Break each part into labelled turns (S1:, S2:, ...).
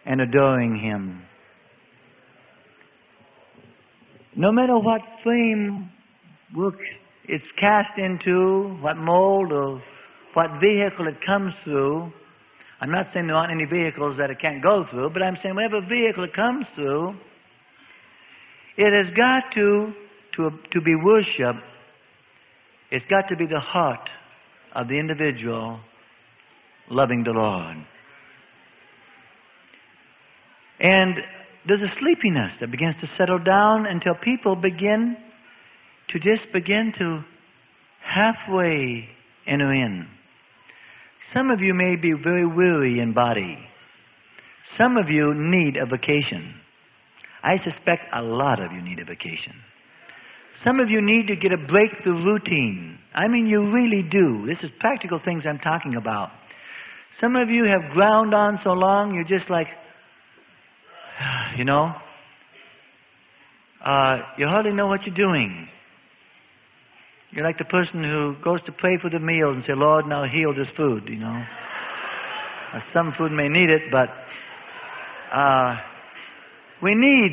S1: and adoring Him. No matter what frame it's cast into, what mold or what vehicle it comes through, I'm not saying there aren't any vehicles that it can't go through, but I'm saying whatever vehicle it comes through, it has got to be worship. It's got to be the heart of the individual loving the Lord. And there's a sleepiness that begins to settle down until people begin to halfway enter in. Some of you may be very weary in body. Some of you need a vacation. I suspect a lot of you need a vacation. Some of you need to get a break the routine. I mean, you really do. This is practical things I'm talking about. Some of you have ground on so long, you're just like, you hardly know what you're doing. You're like the person who goes to pray for the meal and say, Lord, now heal this food, Some food may need it, but we need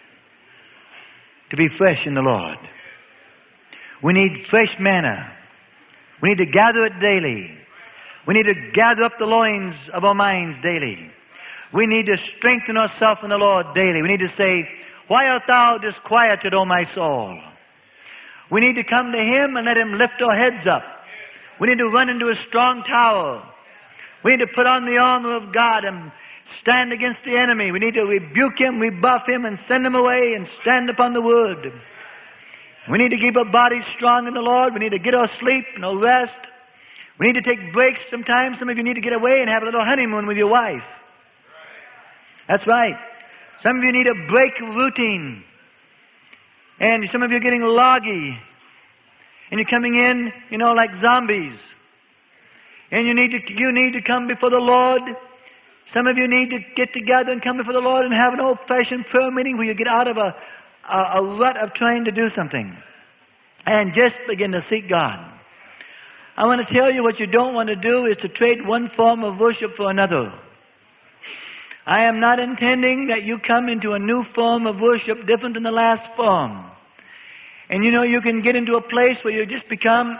S1: to be fresh in the Lord. We need fresh manna. We need to gather it daily. We need to gather up the loins of our minds daily. We need to strengthen ourselves in the Lord daily. We need to say, why art thou disquieted, O my soul? We need to come to Him and let Him lift our heads up. We need to run into a strong tower. We need to put on the armor of God and stand against the enemy. We need to rebuke him, rebuff him, and send him away and stand upon the word. We need to keep our bodies strong in the Lord. We need to get our sleep and our rest. We need to take breaks sometimes. Some of you need to get away and have a little honeymoon with your wife. That's right. Some of you need a break routine. And some of you are getting loggy. And you're coming in, like zombies. And you need to come before the Lord. Some of you need to get together and come before the Lord and have an old-fashioned prayer meeting where you get out of a rut of trying to do something. And just begin to seek God. I want to tell you what you don't want to do is to trade one form of worship for another. I am not intending that you come into a new form of worship different than the last form. And you can get into a place where you just become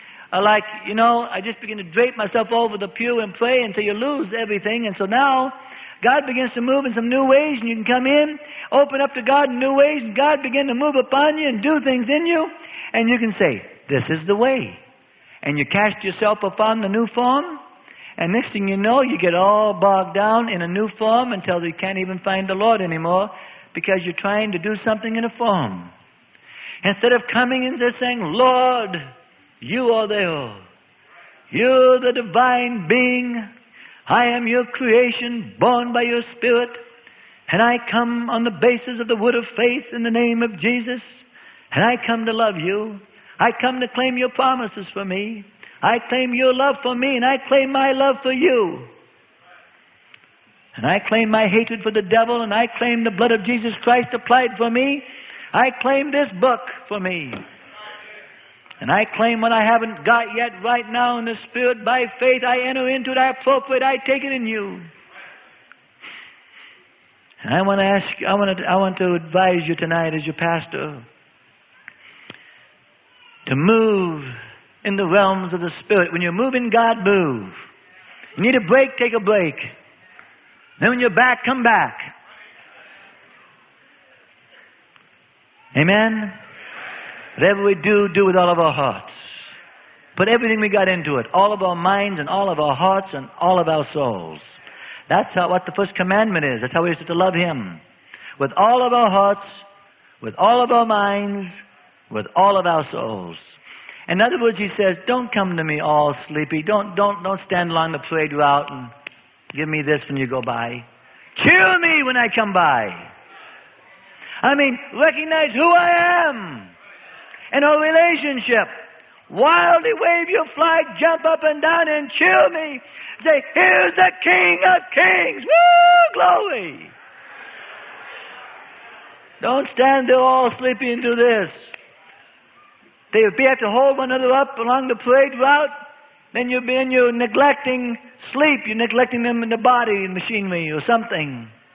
S1: I just begin to drape myself over the pew and pray until you lose everything. And so now God begins to move in some new ways, and you can come in, open up to God in new ways, and God begin to move upon you and do things in you. And you can say, this is the way. And you cast yourself upon the new form. And next thing you know, you get all bogged down in a new form until you can't even find the Lord anymore because you're trying to do something in a form. Instead of coming and just saying, Lord, you are there. You're the divine being. I am your creation, born by your Spirit. And I come on the basis of the word of faith in the name of Jesus. And I come to love you. I come to claim your promises for me. I claim your love for me, and I claim my love for you. And I claim my hatred for the devil, and I claim the blood of Jesus Christ applied for me. I claim this book for me. And I claim what I haven't got yet right now in the Spirit. By faith, I enter into it, I appropriate, I take it in you. And I want to advise you tonight as your pastor to move in the realms of the Spirit. When you're moving, God, move. You need a break, take a break. Then when you're back, come back. Amen? Whatever we do, do with all of our hearts. Put everything we got into it. All of our minds and all of our hearts and all of our souls. That's what the first commandment is. That's how we're supposed to love Him. With all of our hearts, with all of our minds, with all of our souls. In other words, He says, don't come to me all sleepy. Don't stand along the parade route and give me this when you go by. Cheer me when I come by. I mean, recognize who I am in our relationship. Wildly wave your flag, jump up and down and cheer me. Say, here's the King of Kings. Woo, glory. Don't stand there all sleepy and do this. If you have to hold one another up along the parade route, then you're neglecting sleep. You're neglecting them in the body and machinery or something.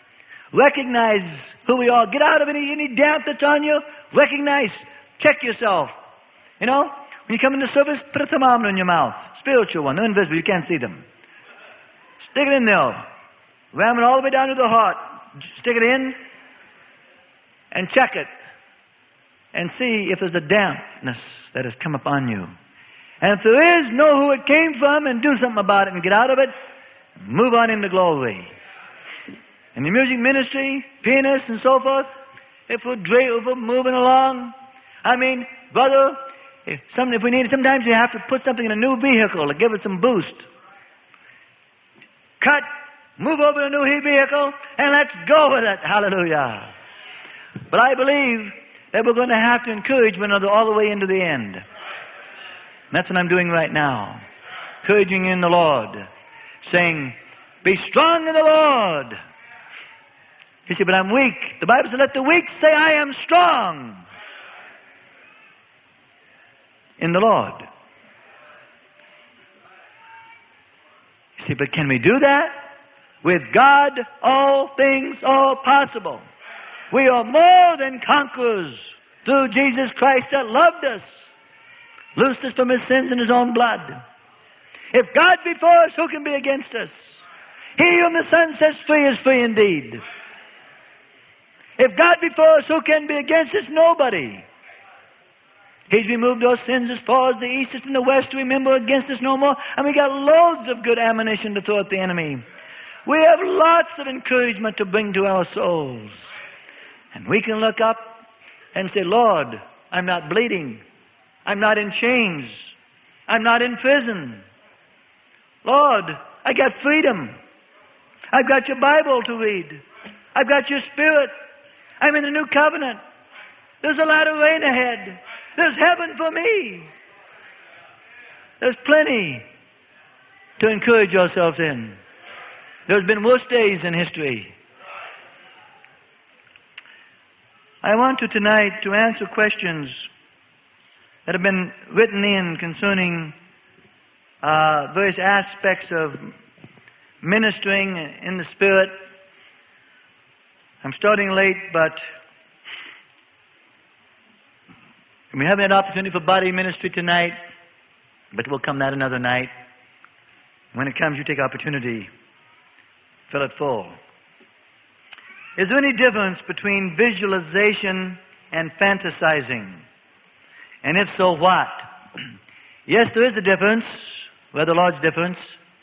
S1: Recognize who we are. Get out of any damp that's on you. Recognize. Check yourself. You know, when you come into service, put a thermometer in your mouth. Spiritual one. They're invisible. You can't see them. Stick it in there. Ram it all the way down to the heart. Stick it in and check it. And see if there's a dampness that has come upon you. And if there is, know who it came from and do something about it and get out of it. Move on into glory. In the music ministry, pianists and so forth, if we're moving along, I mean, brother, if we need it, sometimes you have to put something in a new vehicle to give it some boost. Cut, move over to a new vehicle, and let's go with it. Hallelujah. But I believe that we're going to have to encourage one another all the way into the end. And that's what I'm doing right now. Encouraging in the Lord. Saying, be strong in the Lord. You say, but I'm weak. The Bible says, let the weak say, I am strong in the Lord. You see, but can we do that? With God, all things are possible. We are more than conquerors through Jesus Christ that loved us, loosed us from His sins in His own blood. If God be for us, who can be against us? He whom the Son sets free is free indeed. If God be for us, who can be against us? Nobody. He's removed our sins as far as the east is from the west to remember against us no more. And we got loads of good ammunition to throw at the enemy. We have lots of encouragement to bring to our souls. And we can look up and say, Lord, I'm not bleeding. I'm not in chains. I'm not in prison. Lord, I got freedom. I've got your Bible to read. I've got your Spirit. I'm in the new covenant. There's a lot of rain ahead. There's heaven for me. There's plenty to encourage yourselves in. There's been worse days in history. I want to tonight to answer questions that have been written in concerning various aspects of ministering in the Spirit. I'm starting late, but we haven't had opportunity for body ministry tonight, but we'll come that another night. When it comes, you take opportunity. Fill it full. Is there any difference between visualization and fantasizing? And if so, what? Yes, there is a difference, rather large difference.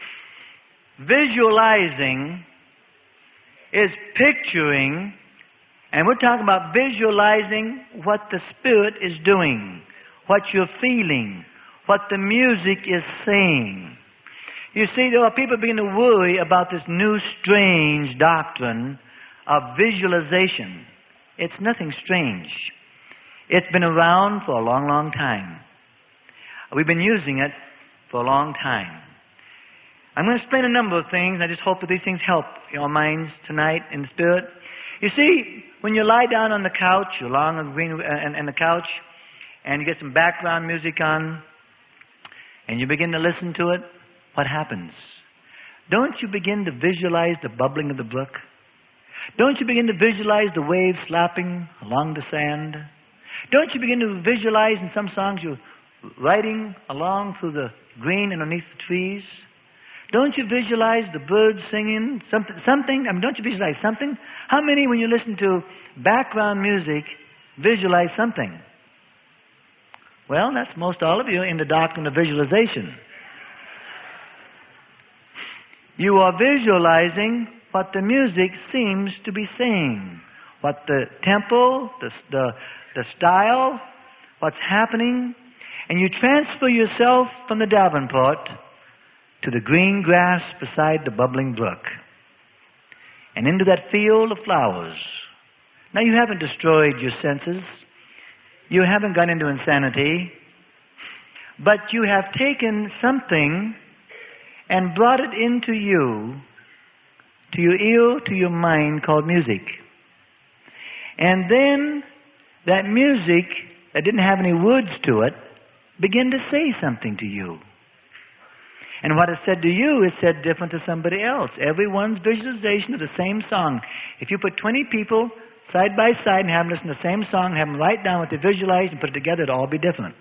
S1: Visualizing is picturing, and we're talking about visualizing what the Spirit is doing, what you're feeling, what the music is saying. You see, there are people beginning to worry about this new strange doctrine of visualization. It's nothing strange. It's been around for a long, long time. We've been using it for a long time. I'm going to explain a number of things. I just hope that these things help your minds tonight in the Spirit. You see, when you lie down on the couch, you're lying on the couch, and you get some background music on, and you begin to listen to it, what happens? Don't you begin to visualize the bubbling of the brook? Don't you begin to visualize the waves slapping along the sand? Don't you begin to visualize in some songs you're riding along through the green underneath the trees? Don't you visualize the birds singing something? I mean, don't you visualize something? How many, when you listen to background music, visualize something? Well, that's most all of you in the doctrine of visualization. You are visualizing what the music seems to be saying, what the tempo, the style, what's happening, and you transfer yourself from the Davenport to the green grass beside the bubbling brook and into that field of flowers. Now, you haven't destroyed your senses. You haven't gone into insanity. But you have taken something and brought it into you, to your ear, to your mind, called music. And then that music that didn't have any words to it began to say something to you. And what is said to you is said different to somebody else. Everyone's visualization of the same song. If you put 20 people side by side and have them listen to the same song, have them write down what they visualize and put it together, it'll all be different.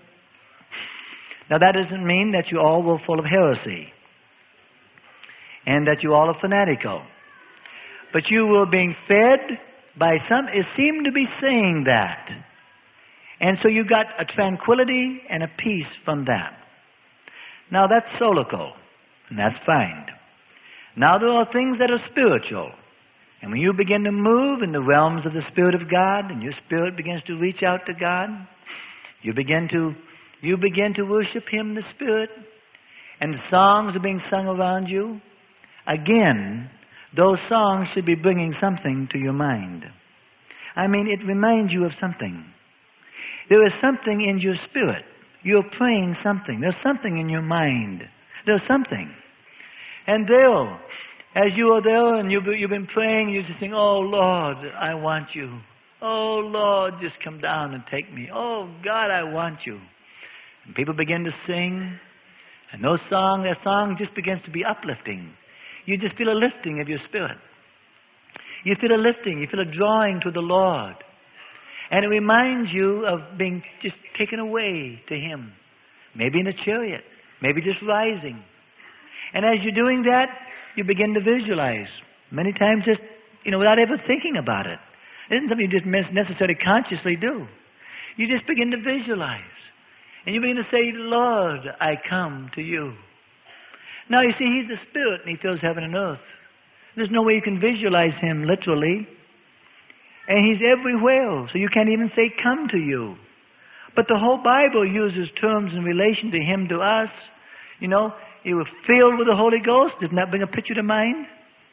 S1: Now that doesn't mean that you all were full of heresy and that you all are fanatical. But you were being fed by some, it seemed to be saying that. And so you got a tranquility and a peace from that. Now that's solical, and that's fine. Now there are things that are spiritual. And when you begin to move in the realms of the Spirit of God, and your spirit begins to reach out to God, you begin to worship Him, the Spirit, and the songs are being sung around you. Again, those songs should be bringing something to your mind. I mean, it reminds you of something. There is something in your spirit. You're praying something. There's something in your mind. There's something. And there, as you are there and you've been praying, you just think, oh Lord, I want you. Oh Lord, just come down and take me. Oh God, I want you. And people begin to sing, and that song just begins to be uplifting. You just feel a lifting of your spirit. You feel a lifting. You feel a drawing to the Lord. And it reminds you of being just taken away to Him. Maybe in a chariot. Maybe just rising. And as you're doing that, you begin to visualize. Many times just, without ever thinking about it. It isn't something you just necessarily consciously do. You just begin to visualize. And you begin to say, Lord, I come to you. Now, you see, He's the Spirit, and He fills heaven and earth. There's no way you can visualize Him literally. And He's everywhere, so you can't even say, come to you. But the whole Bible uses terms in relation to Him to us. You were filled with the Holy Ghost. Didn't that bring a picture to mind?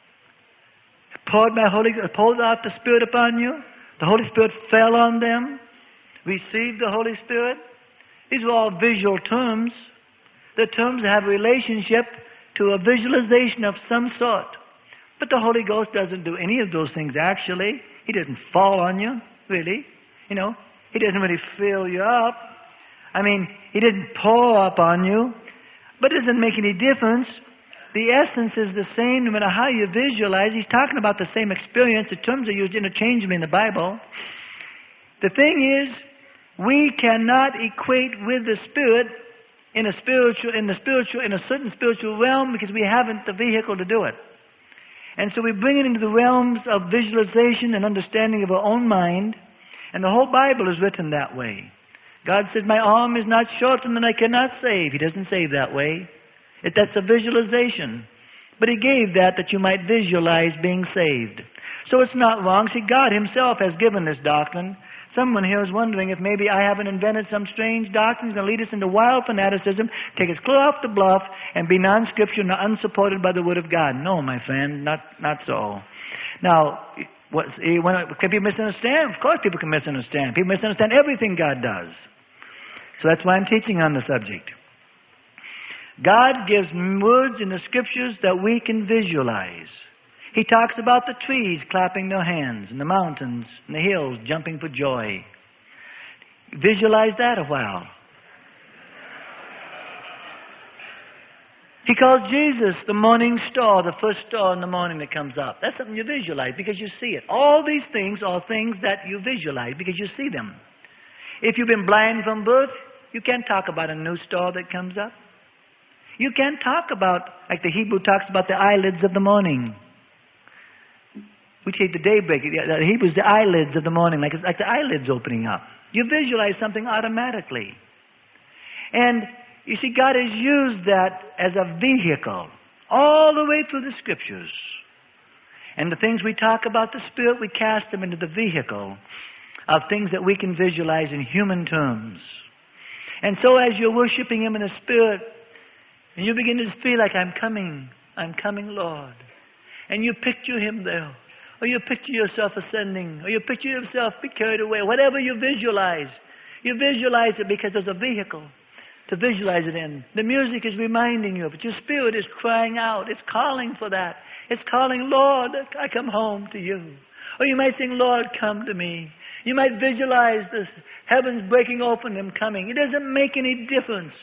S1: Poured out the Spirit upon you. The Holy Spirit fell on them. Received the Holy Spirit. These are all visual terms. The terms have a relationship to a visualization of some sort. But the Holy Ghost doesn't do any of those things actually. He doesn't fall on you, really. He doesn't really fill you up. I mean, He didn't pour up on you. But it doesn't make any difference. The essence is the same no matter how you visualize. He's talking about the same experience. The terms are used interchangeably in the Bible. The thing is, we cannot equate with the Spirit in a certain spiritual realm because we haven't the vehicle to do it. And so we bring it into the realms of visualization and understanding of our own mind. And the whole Bible is written that way. God said, my arm is not shortened and I cannot save. He doesn't say that way. That's a visualization. But He gave that you might visualize being saved. So it's not wrong. See, God Himself has given this doctrine. Someone here is wondering if maybe I haven't invented some strange doctrine that's going to lead us into wild fanaticism, take us clear off the bluff, and be non-scriptural and unsupported by the Word of God. No, my friend, not so. Now, can people misunderstand? Of course people can misunderstand. People misunderstand everything God does. So that's why I'm teaching on the subject. God gives words in the Scriptures that we can visualize. He talks about the trees clapping their hands, and the mountains and the hills jumping for joy. Visualize that a while. He calls Jesus the morning star, the first star in the morning that comes up. That's something you visualize because you see it. All these things are things that you visualize because you see them. If you've been blind from birth, you can't talk about a new star that comes up. You can't talk about, like the Hebrew talks about the eyelids of the morning. We take the daybreak. The Hebrews, the eyelids of the morning, like the eyelids opening up. You visualize something automatically. And you see, God has used that as a vehicle all the way through the Scriptures. And the things we talk about the Spirit, we cast them into the vehicle of things that we can visualize in human terms. And so as you're worshiping Him in the Spirit, and you begin to feel like, I'm coming, Lord. And you picture Him there. Or you picture yourself ascending. Or you picture yourself be carried away. Whatever you visualize it because there's a vehicle to visualize it in. The music is reminding you of it. Your spirit is crying out. It's calling for that. It's calling, Lord, I come home to you. Or you might sing, Lord, come to me. You might visualize the heavens breaking open and Him coming. It doesn't make any difference.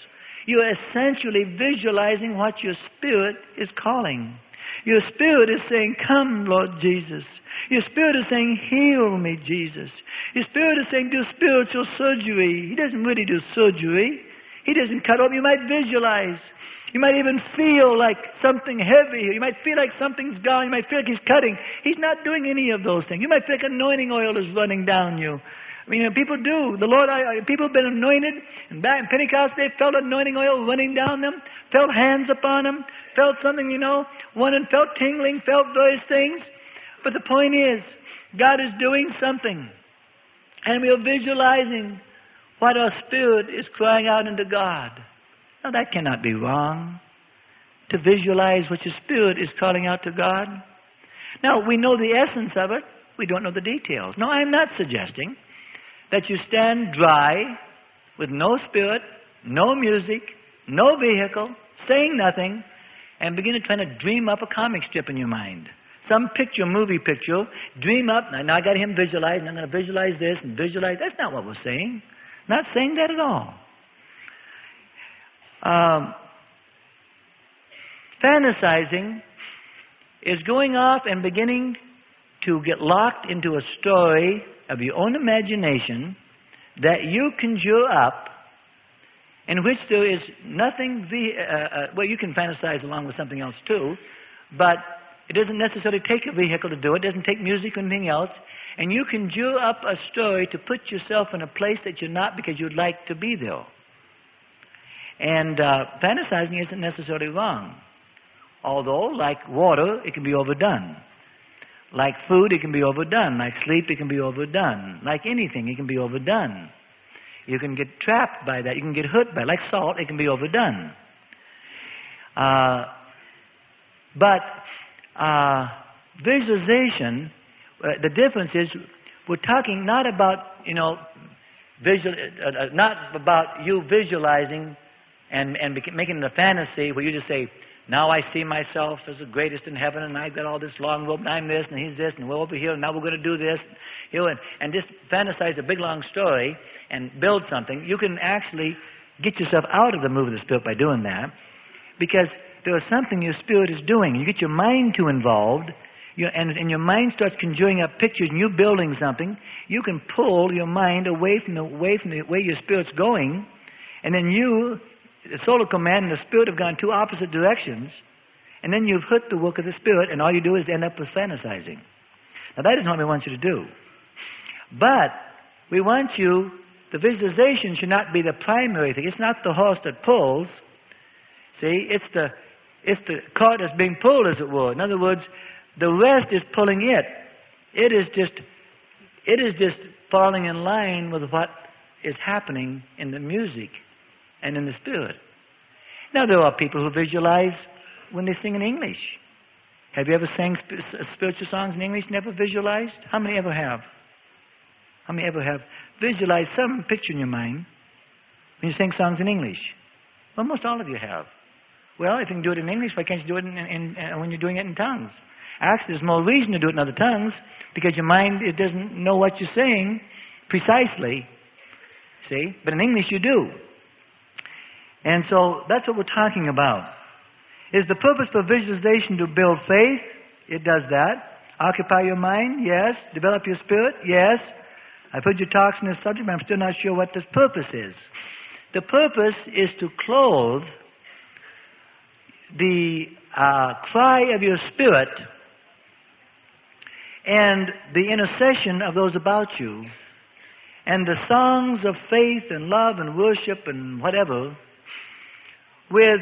S1: You're essentially visualizing what your spirit is calling. Your spirit is saying, come, Lord Jesus. Your spirit is saying, heal me, Jesus. Your spirit is saying, do spiritual surgery. He doesn't really do surgery. He doesn't cut off. You might visualize. You might even feel like something heavy. You might feel like something's gone. You might feel like he's cutting. He's not doing any of those things. You might feel like anointing oil is running down you. I mean, people do. The Lord, people have been anointed. And back in Pentecost, they felt anointing oil running down them, felt hands upon them, felt something, one and felt tingling, felt various things. But the point is, God is doing something. And we are visualizing what our spirit is crying out unto God. Now, that cannot be wrong, to visualize what your spirit is calling out to God. Now, we know the essence of it. We don't know the details. No, I'm not suggesting that you stand dry with no spirit, no music, no vehicle, saying nothing, and begin to try to dream up a comic strip in your mind. Some picture, movie picture, dream up. Now I got him visualized, and I'm going to visualize this and visualize. That's not what we're saying. Not saying that at all. Fantasizing is going off and beginning to get locked into a story of your own imagination that you conjure up, in which there is nothing, well, you can fantasize along with something else too, but it doesn't necessarily take a vehicle to do it. It doesn't take music or anything else. And you conjure up a story to put yourself in a place that you're not because you'd like to be there. And fantasizing isn't necessarily wrong. Although, like water, it can be overdone. Like food, it can be overdone. Like sleep, it can be overdone. Like anything, it can be overdone. You can get trapped by that. You can get hurt by it. Like salt, it can be overdone. But visualization, the difference is we're talking not about, not about you visualizing and making it a fantasy where you just say, now I see myself as the greatest in heaven, and I've got all this long rope, and I'm this, and he's this, and we're over here, and now we're going to do this, and just fantasize a big long story and build something. You can actually get yourself out of the move of the Spirit by doing that, because there is something your Spirit is doing. You get your mind too involved, and your mind starts conjuring up pictures, and you're building something. You can pull your mind away from the way your Spirit's going, and then the soul command and the Spirit have gone two opposite directions, and then you've hurt the work of the Spirit, and all you do is end up with fantasizing. Now, that isn't what we want you to do. But we want you, the visualization should not be the primary thing. It's not the horse that pulls. See, it's the cart that's being pulled, as it were. In other words, the rest is pulling it. It is just falling in line with what is happening in the music and in the Spirit. Now, there are people who visualize when they sing in English. Have you ever sang spiritual songs in English, never visualized? How many ever have? How many ever have visualized some picture in your mind when you sing songs in English? Well, most all of you have. Well, if you can do it in English, why can't you do it when you're doing it in tongues? Actually, there's more reason to do it in other tongues, because your mind, it doesn't know what you're saying precisely. See? But in English, you do. And so that's what we're talking about. Is the purpose for visualization to build faith? It does that. Occupy your mind? Yes. Develop your spirit? Yes. I've heard you talk on this subject, but I'm still not sure what this purpose is. The purpose is to clothe the cry of your spirit and the intercession of those about you and the songs of faith and love and worship and whatever with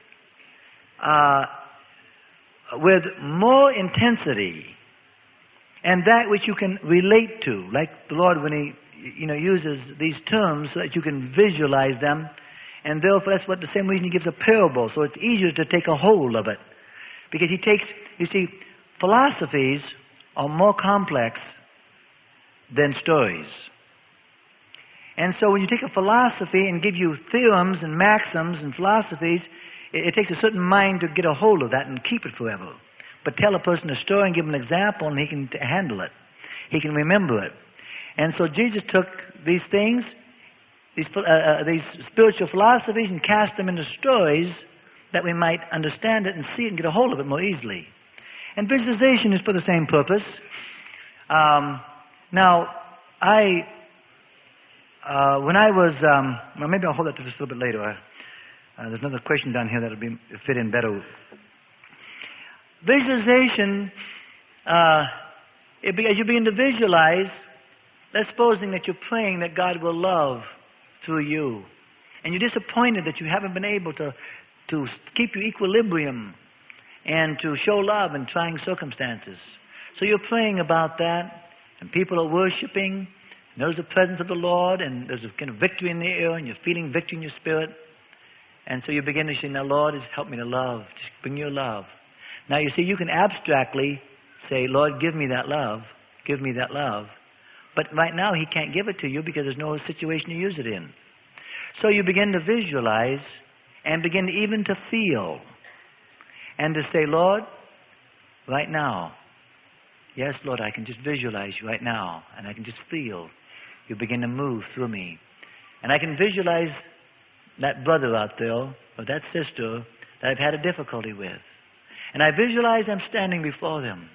S1: more intensity, and that which you can relate to, like the Lord when He uses these terms so that you can visualize them, and therefore that's what the same reason He gives a parable, so it's easier to take a hold of it, because He takes, you see, philosophies are more complex than stories. And so when you take a philosophy and give you theorems and maxims and philosophies, it takes a certain mind to get a hold of that and keep it forever. But tell a person a story and give him an example, and he can handle it. He can remember it. And so Jesus took these things these spiritual philosophies and cast them into stories that we might understand it and see it and get a hold of it more easily. And visualization is for the same purpose. Now, when I was, well, maybe I'll hold that to just a little bit later. There's another question down here that'll fit in better. Visualization, as you begin to visualize, let's supposing that you're praying that God will love through you, and you're disappointed that you haven't been able to keep your equilibrium and to show love in trying circumstances. So you're praying about that, and people are worshiping, and there's the presence of the Lord, and there's a kind of victory in the air, and you're feeling victory in your spirit. And so you begin to say, now, Lord, just help me to love. Just bring your love. Now, you see, you can abstractly say, Lord, give me that love. Give me that love. But right now, He can't give it to you because there's no situation to use it in. So you begin to visualize and begin even to feel. And to say, Lord, right now, yes, Lord, I can just visualize you right now. And I can just feel you begin to move through me. And I can visualize that brother out there or that sister that I've had a difficulty with. And I visualize I'm standing before them.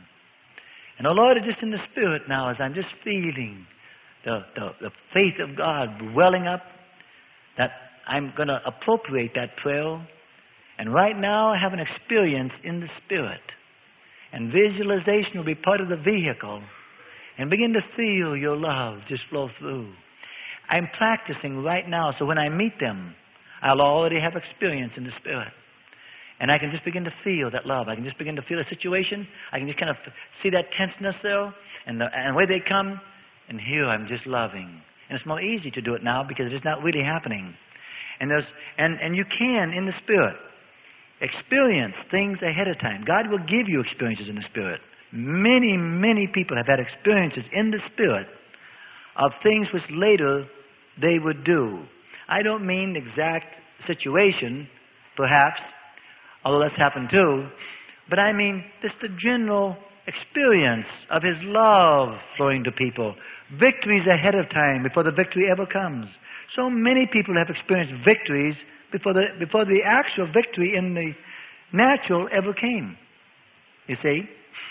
S1: And oh Lord, it's just in the Spirit now as I'm just feeling the faith of God welling up, that I'm going to appropriate that prayer. And right now I have an experience in the Spirit. And visualization will be part of the vehicle. And begin to feel your love just flow through. I'm practicing right now, so when I meet them, I'll already have experience in the Spirit. And I can just begin to feel that love. I can just begin to feel a situation. I can just kind of see that tenseness there. And the way they come, and here I'm just loving. And it's more easy to do it now because it's not really happening. And you can, in the Spirit, experience things ahead of time. God will give you experiences in the Spirit. Many, many people have had experiences in the Spirit of things which later they would do. I don't mean the exact situation, perhaps, although that's happened too, but I mean just the general experience of His love flowing to people. Victories ahead of time before the victory ever comes. So many people have experienced victories before the actual victory in the natural ever came. You see?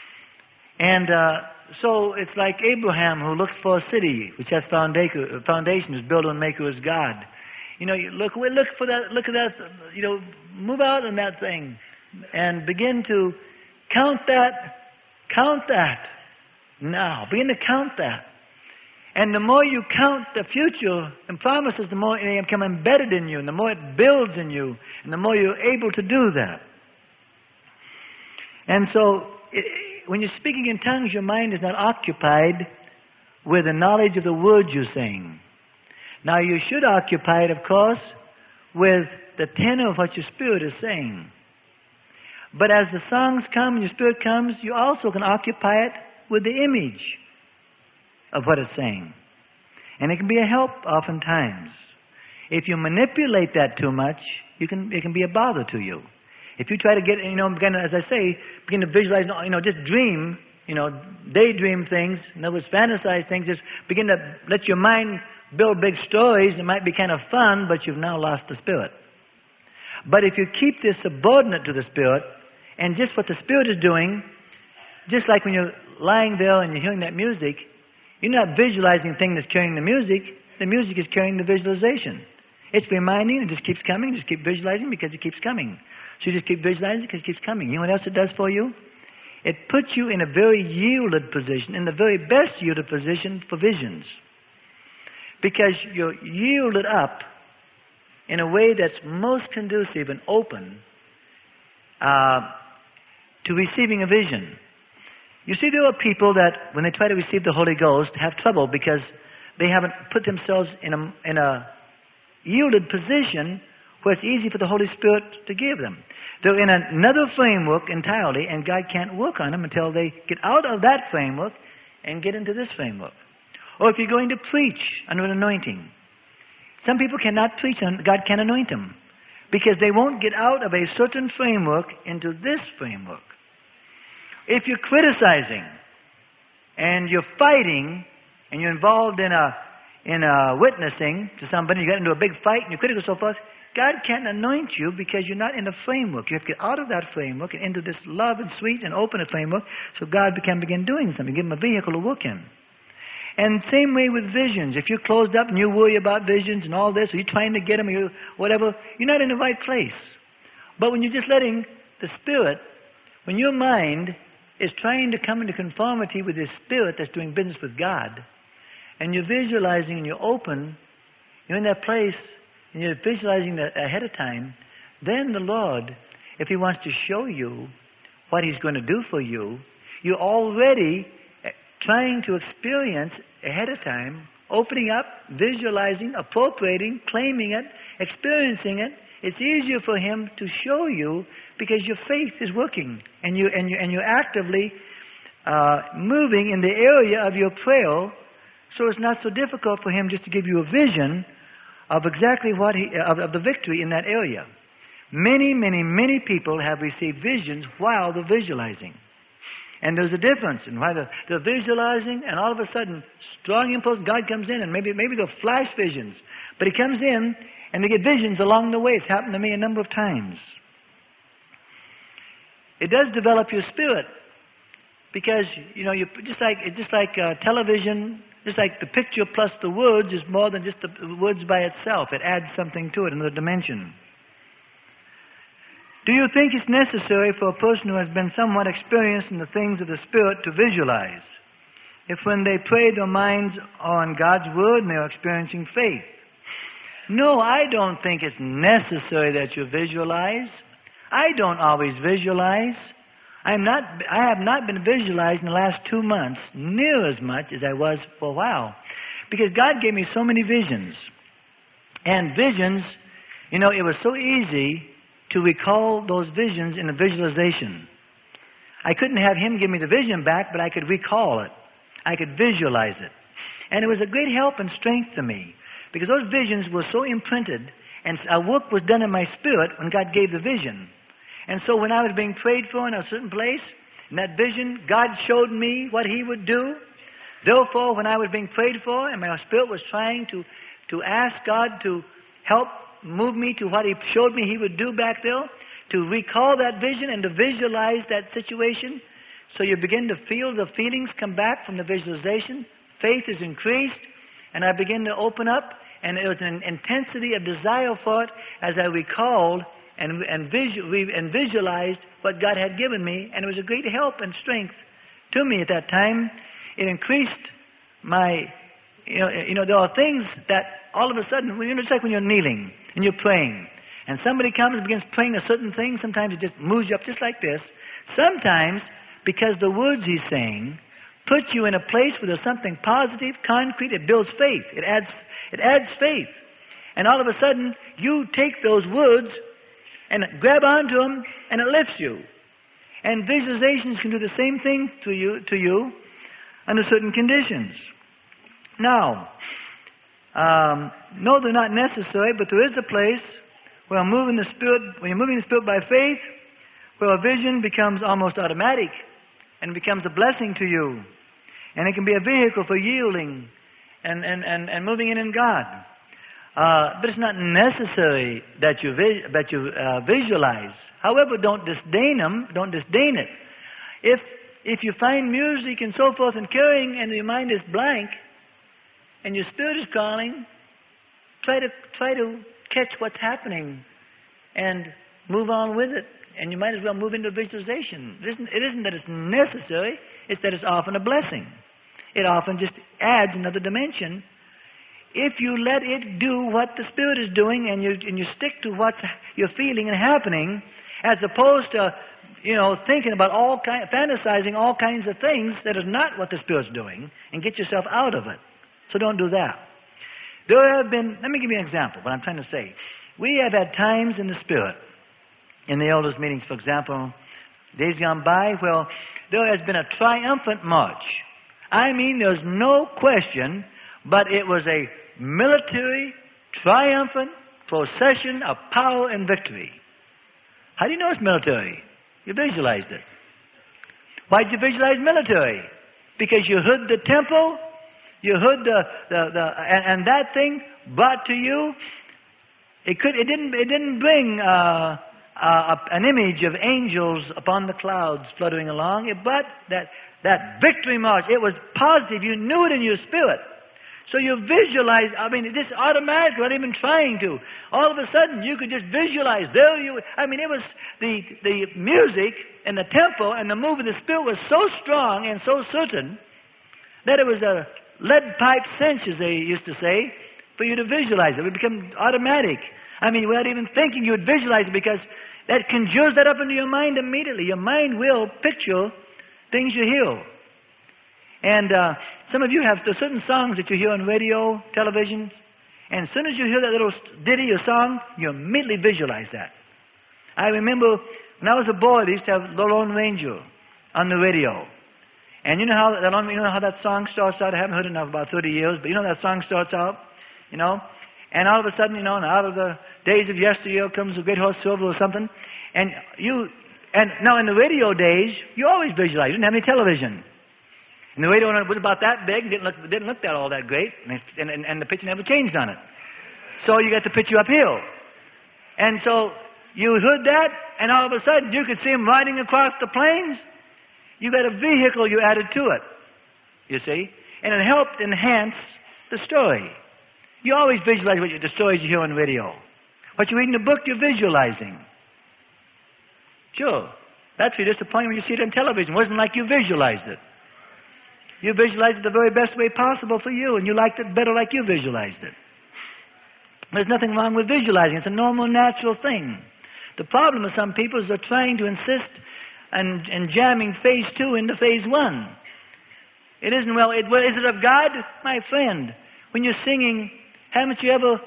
S1: And so it's like Abraham who looks for a city which has foundation, whose builder and maker is God. You know, you look at that, you know, move out on that thing and begin to count that now. Begin to count that. And the more you count the future and promises, the more they become embedded in you, and the more it builds in you, and the more you're able to do that. And so, when you're speaking in tongues, your mind is not occupied with the knowledge of the words you're saying. Now, you should occupy it, of course, with the tenor of what your spirit is saying. But as the songs come and your spirit comes, you also can occupy it with the image of what it's saying. And it can be a help oftentimes. If you manipulate that too much, it can be a bother to you. If you try to get, begin to, as I say, begin to visualize, just dream, daydream things, in other words, fantasize things, just begin to let your mind build big stories. It might be kind of fun, but you've now lost the Spirit. But if you keep this subordinate to the Spirit, and just what the Spirit is doing, just like when you're lying there and you're hearing that music, you're not visualizing the thing that's carrying the music is carrying the visualization. It's reminding, it just keeps coming, just keep visualizing because it keeps coming. So you just keep visualizing because it keeps coming. You know what else it does for you? It puts you in a very yielded position, in the very best yielded position for visions. Because you're yielded up in a way that's most conducive and open to receiving a vision. You see, there are people that, when they try to receive the Holy Ghost, have trouble because they haven't put themselves in a yielded position where it's easy for the Holy Spirit to give them. They're in another framework entirely, and God can't work on them until they get out of that framework and get into this framework. Or if you're going to preach under an anointing, some people cannot preach, and God can't anoint them because they won't get out of a certain framework into this framework. If you're criticizing and you're fighting and you're involved in in witnessing to somebody, you get into a big fight and you're critical so forth, God can't anoint you because you're not in the framework. You have to get out of that framework and into this love and sweet and open framework so God can begin doing something. Give him a vehicle to work in. And same way with visions. If you're closed up and you worry about visions and all this, or you're trying to get them, or you whatever, you're not in the right place. But when you're just letting the Spirit, when your mind is trying to come into conformity with the Spirit that's doing business with God, and you're visualizing and you're open, you're in that place, and you're visualizing that ahead of time, then the Lord, if He wants to show you what He's going to do for you, you're already trying to experience ahead of time, opening up, visualizing, appropriating, claiming it, experiencing it. It's easier for Him to show you because your faith is working and you're actively moving in the area of your prayer. So it's not so difficult for Him just to give you a vision of exactly what of the victory in that area. Many, many, many people have received visions while they're visualizing. And there's a difference in why they're visualizing, and all of a sudden, strong impulse, God comes in, and maybe they're flash visions. But He comes in, and they get visions along the way. It's happened to me a number of times. It does develop your spirit, because you just like television, just like the picture plus the words is more than just the words by itself. It adds something to it, another dimension. Do you think it's necessary for a person who has been somewhat experienced in the things of the Spirit to visualize? If when they pray their minds on God's Word and they're experiencing faith? No, I don't think it's necessary that you visualize. I don't always visualize. I have not been visualizing the last 2 months near as much as I was for a while. Because God gave me so many visions. And visions, it was so easy to recall those visions in a visualization. I couldn't have Him give me the vision back, but I could recall it. I could visualize it. And it was a great help and strength to me, because those visions were so imprinted, and a work was done in my spirit when God gave the vision. And so when I was being prayed for in a certain place, in that vision, God showed me what He would do. Therefore, when I was being prayed for, and my spirit was trying to ask God to help move me to what He showed me He would do back there, to recall that vision and to visualize that situation. So you begin to feel the feelings come back from the visualization. Faith is increased, and I begin to open up, and it was an intensity of desire for it as I recalled and visualized what God had given me, and it was a great help and strength to me at that time. It increased my, there are things that all of a sudden, it's like when you're kneeling and you're praying, and somebody comes and begins praying a certain thing. Sometimes it just moves you up just like this. Sometimes, because the words He's saying put you in a place where there's something positive, concrete, it builds faith. It adds faith. And all of a sudden, you take those words and grab onto them, and it lifts you. And visualizations can do the same thing to you under certain conditions. Now, no, they're not necessary, but there is a place where when you're moving the Spirit by faith, where a vision becomes almost automatic and becomes a blessing to you. And it can be a vehicle for yielding and moving in God. But it's not necessary that you visualize. However, don't disdain them. Don't disdain it. If you find music and so forth and carrying, and your mind is blank, and your spirit is calling, try to catch what's happening and move on with it. And you might as well move into visualization. It isn't that it's necessary, it's that it's often a blessing. It often just adds another dimension. If you let it do what the Spirit is doing, and you stick to what you're feeling and happening, as opposed to thinking about fantasizing all kinds of things that is not what the Spirit's doing, and get yourself out of it. So don't do that. Let me give you an example, what I'm trying to say. We have had times in the Spirit, in the elders' meetings, for example, days gone by, there has been a triumphant march. I mean, there's no question, but it was a military, triumphant procession of power and victory. How do you know it's military? You visualized it. Why did you visualize military? Because you heard the tempo, You heard and that thing brought to you. It didn't bring an image of angels upon the clouds fluttering along. It brought that victory march. It was positive. You knew it in your spirit. So you visualize, it just automatically, without even trying to. All of a sudden, you could just visualize. It was the music and the tempo and the move of the Spirit was so strong and so certain that it was a lead pipe cinch, as they used to say, for you to visualize it. It would become automatic. Without even thinking, you would visualize it because that conjures that up into your mind immediately. Your mind will picture things you hear. And some of you have certain songs that you hear on radio, television, and as soon as you hear that little ditty or song, you immediately visualize that. I remember when I was a boy, they used to have The Lone Ranger on the radio. And you know how that song starts out? I haven't heard it in about 30 years, but you know that song starts out, And all of a sudden, and out of the days of yesteryear comes a great horse silver or something. And now in the radio days, you always visualize. You didn't have any television. And the radio was about that big, didn't look all that great, and the picture never changed on it. So you got the picture uphill. And so you heard that, and all of a sudden you could see him riding across the plains. You got a vehicle you added to it, you see. And it helped enhance the story. You always visualize the stories you hear on radio. What you read in the book, you're visualizing. Sure. That's your disappointment when you see it on television. It wasn't like you visualized it. You visualized it the very best way possible for you, and you liked it better like you visualized it. There's nothing wrong with visualizing. It's a normal, natural thing. The problem with some people is they're trying to insist and jamming phase 2 into phase 1. It isn't, is it of God? My friend, when you're singing, haven't you ever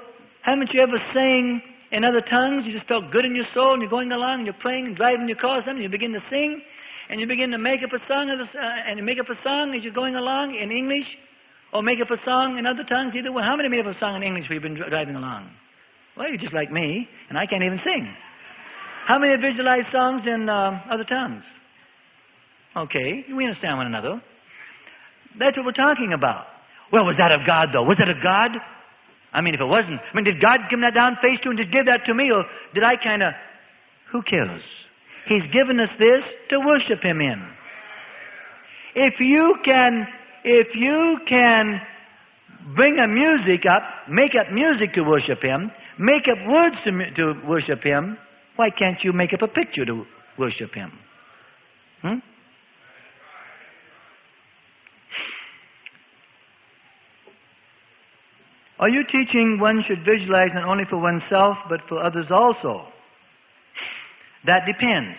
S1: sang in other tongues? You just felt good in your soul, and you're going along, and you're praying and driving your car or something, you begin to sing, and you begin to make up a song, and you make up a song as you're going along in English, or make up a song in other tongues, either way. How many made up a song in English when you've been driving along? Well, you're just like me, and I can't even sing. How many have visualized songs in other tongues? Okay, we understand one another. That's what we're talking about. Well, was that of God, though? Was that of God? If it wasn't, did God give that down phase 2 and just give that to me, or did I who cares? He's given us this to worship Him in. If you can bring a music up, make up music to worship Him, make up words to worship Him, why can't you make up a picture to worship Him? Are you teaching one should visualize not only for oneself, but for others also? That depends.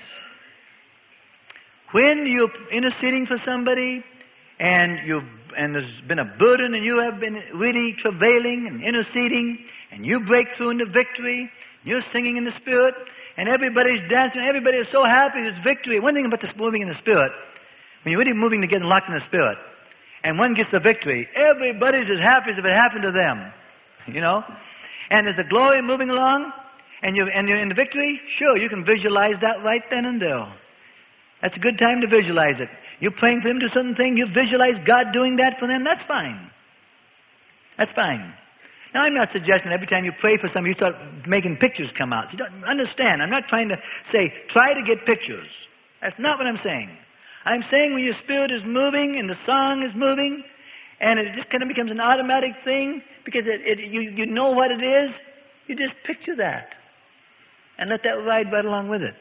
S1: When you're interceding for somebody, and there's been a burden, and you have been really travailing and interceding, and you break through into victory, you're singing in the Spirit, and everybody's dancing, everybody is so happy there's victory. One thing about this moving in the Spirit, when you're really moving together and locked in the Spirit, and one gets the victory, everybody's as happy as if it happened to them. And there's a glory moving along, and you're in the victory, sure, you can visualize that right then and there. That's a good time to visualize it. You're praying for them to do something, you visualize God doing that for them, that's fine. That's fine. Now, I'm not suggesting every time you pray for something, you start making pictures come out. You don't understand. I'm not trying to say, try to get pictures. That's not what I'm saying. I'm saying when your spirit is moving and the song is moving, and it just kind of becomes an automatic thing because you know what it is, you just picture that and let that ride right along with it.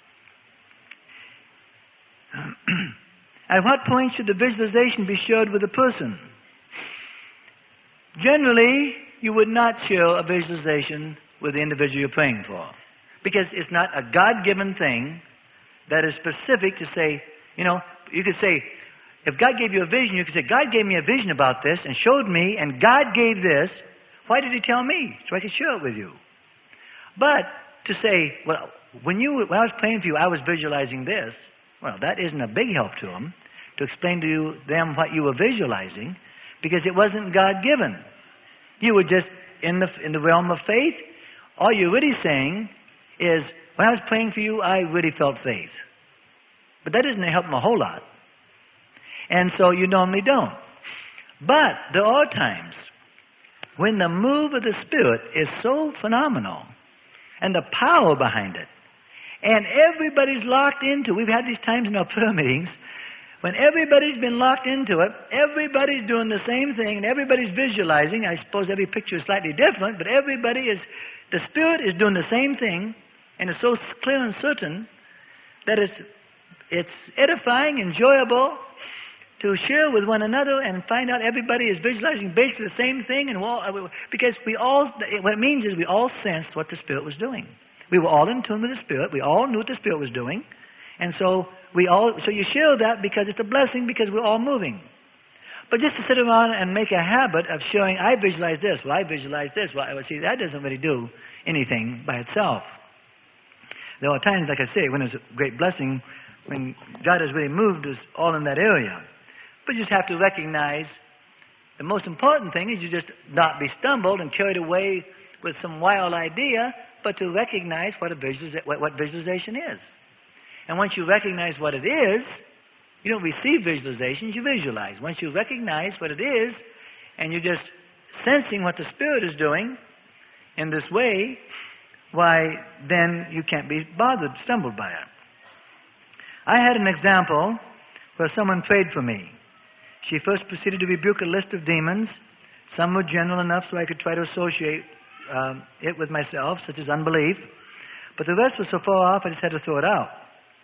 S1: At what point should the visualization be shared with a person? Generally, you would not share a visualization with the individual you're praying for because it's not a God-given thing that is specific to say, you could say, if God gave you a vision, you could say, God gave me a vision about this and showed me, and God gave this. Why did He tell me? So I could share it with you. But to say, well, when I was praying for you, I was visualizing this, well, that isn't a big help to them to explain to them what you were visualizing because it wasn't God-given. You were just in the realm of faith. All you're really saying is, when I was praying for you, I really felt faith. But that doesn't help them a whole lot. And so you normally don't. But there are times when the move of the Spirit is so phenomenal and the power behind it, and everybody's locked into, we've had these times in our prayer meetings, when everybody's been locked into it, everybody's doing the same thing, and everybody's visualizing. I suppose every picture is slightly different, but the Spirit is doing the same thing, and it's so clear and certain that it's edifying, enjoyable to share with one another and find out everybody is visualizing basically the same thing, and because what it means is we all sensed what the Spirit was doing. We were all in tune with the Spirit. We all knew what the Spirit was doing, and so you share that because it's a blessing because we're all moving. But just to sit around and make a habit of showing, I visualize this, well, I visualize this, well, see, that doesn't really do anything by itself. There are times, like I say, when there's a great blessing, when God has really moved us all in that area. But you just have to recognize the most important thing is you just not be stumbled and carried away with some wild idea, but to recognize what visualization is. And once you recognize what it is, you don't receive visualizations, you visualize. Once you recognize what it is, and you're just sensing what the Spirit is doing in this way, why, then you can't be stumbled by it. I had an example where someone prayed for me. She first proceeded to rebuke a list of demons. Some were general enough so I could try to associate it with myself, such as unbelief. But the rest was so far off, I just had to throw it out.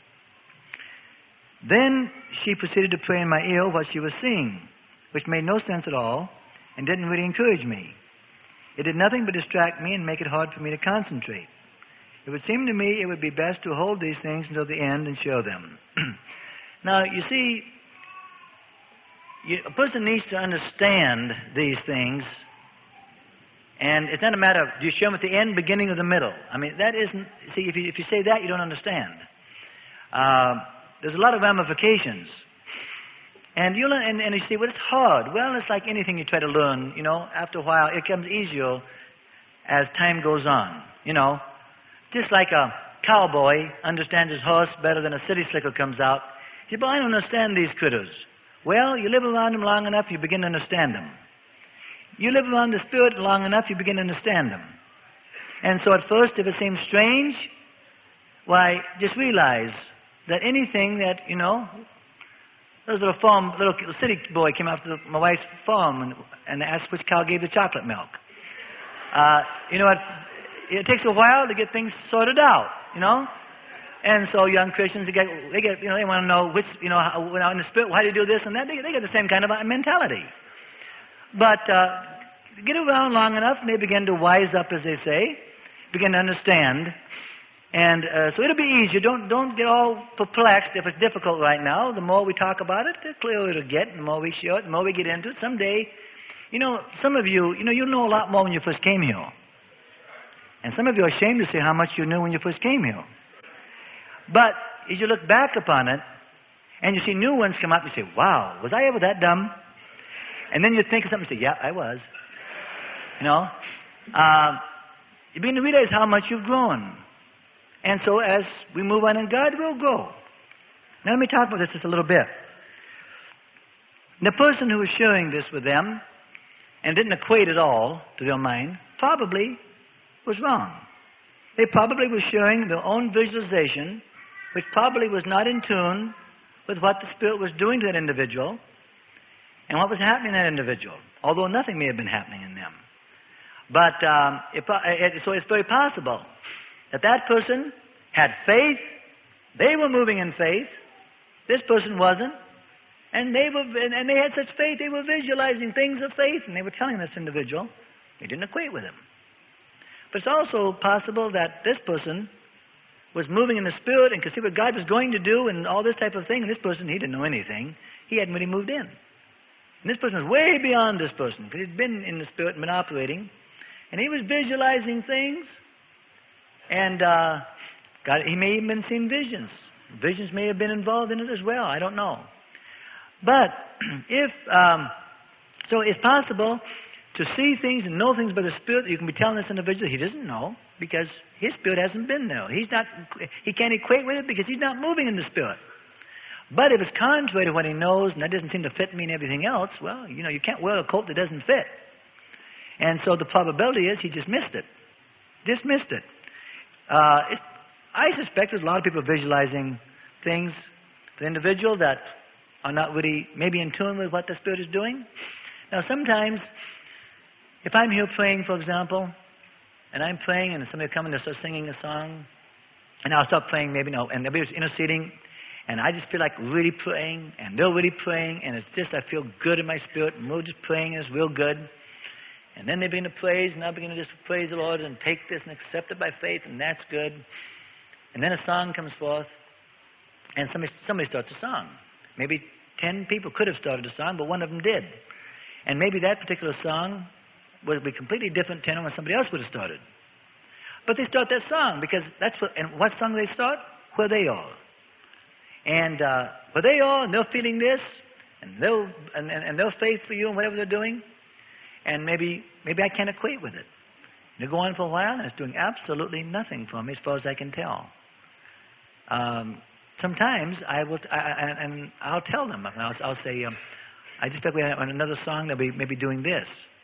S1: Then she proceeded to pray in my ear what she was seeing, which made no sense at all and didn't really encourage me. It did nothing but distract me and make it hard for me to concentrate. It would seem to me it would be best to hold these things until the end and show them. Now, you see, a person needs to understand these things, and it's not a matter of do you show them at the end, beginning, or the middle. I mean, that isn't, see, if you say that, you don't understand. There's a lot of ramifications. And you say, well, it's hard. Well, it's like anything you try to learn, after a while, it becomes easier as time goes on, Just like a cowboy understands his horse better than a city slicker comes out. You say, but I don't understand these critters. Well, you live around them long enough, you begin to understand them. You live around the Spirit long enough, you begin to understand them. And so at first, if it seems strange, why, just realize that anything that, there's a little city boy came out to my wife's farm and asked which cow gave the chocolate milk. It takes a while to get things sorted out, And so young Christians, they want to know which, in the Spirit, why do you do this and that? They get the same kind of mentality. But get around long enough and they begin to wise up, as they say, begin to understand. And so it'll be easier. Don't get all perplexed if it's difficult right now. The more we talk about it, the clearer it'll get. The more we show it, the more we get into it. Someday, some of you, you know a lot more when you first came here. And some of you are ashamed to say how much you knew when you first came here. But as you look back upon it, and you see new ones come up, you say, wow, was I ever that dumb? And then you think of something and say, yeah, I was. You begin to realize how much you've grown. And so as we move on in God, we'll grow. Now let me talk about this just a little bit. The person who was sharing this with them and didn't equate at all to their mind probably was wrong. They probably were sharing their own visualization, which probably was not in tune with what the Spirit was doing to that individual and what was happening in that individual, although nothing may have been happening in them. But so it's very possible that person had faith. They were moving in faith. This person wasn't. And they had such faith, they were visualizing things of faith, and they were telling this individual they didn't equate with him. But it's also possible that this person was moving in the Spirit and could see what God was going to do and all this type of thing, and this person, he didn't know anything. He hadn't really moved in. And this person was way beyond this person, because he'd been in the Spirit and been operating, and he was visualizing things, and he may have been seeing visions. Visions may have been involved in it as well. I don't know. But so it's possible to see things and know things by the Spirit that you can be telling this individual he doesn't know because his Spirit hasn't been there. He can't equate with it because he's not moving in the Spirit. But if it's contrary to what he knows and that doesn't seem to fit me and everything else, well, you can't wear a coat that doesn't fit. And so the probability is he just missed it. Just missed it. I suspect there's a lot of people visualizing things, the individual that are not really maybe in tune with what the Spirit is doing. Now sometimes, if I'm here praying, for example, and I'm praying and somebody will come and they'll start singing a song, and I'll start praying maybe, and everybody's interceding, and I just feel like really praying, and they're really praying, and it's just, I feel good in my spirit, and we're just praying, and it's real good. And then they begin to praise, and I begin to just praise the Lord and take this and accept it by faith, and that's good. And then a song comes forth, and somebody starts a song. Maybe 10 people could have started a song, but one of them did. And maybe that particular song would be completely different than what somebody else would have started. But they start that song because and what song do they start? Where they are. And where they are, and they're feeling this, and they're faith for you and whatever they're doing. And maybe I can't equate with it. They go on for a while, and it's doing absolutely nothing for me as far as I can tell. Sometimes I'll tell them. I'll say, I just think on another song they'll be maybe doing this,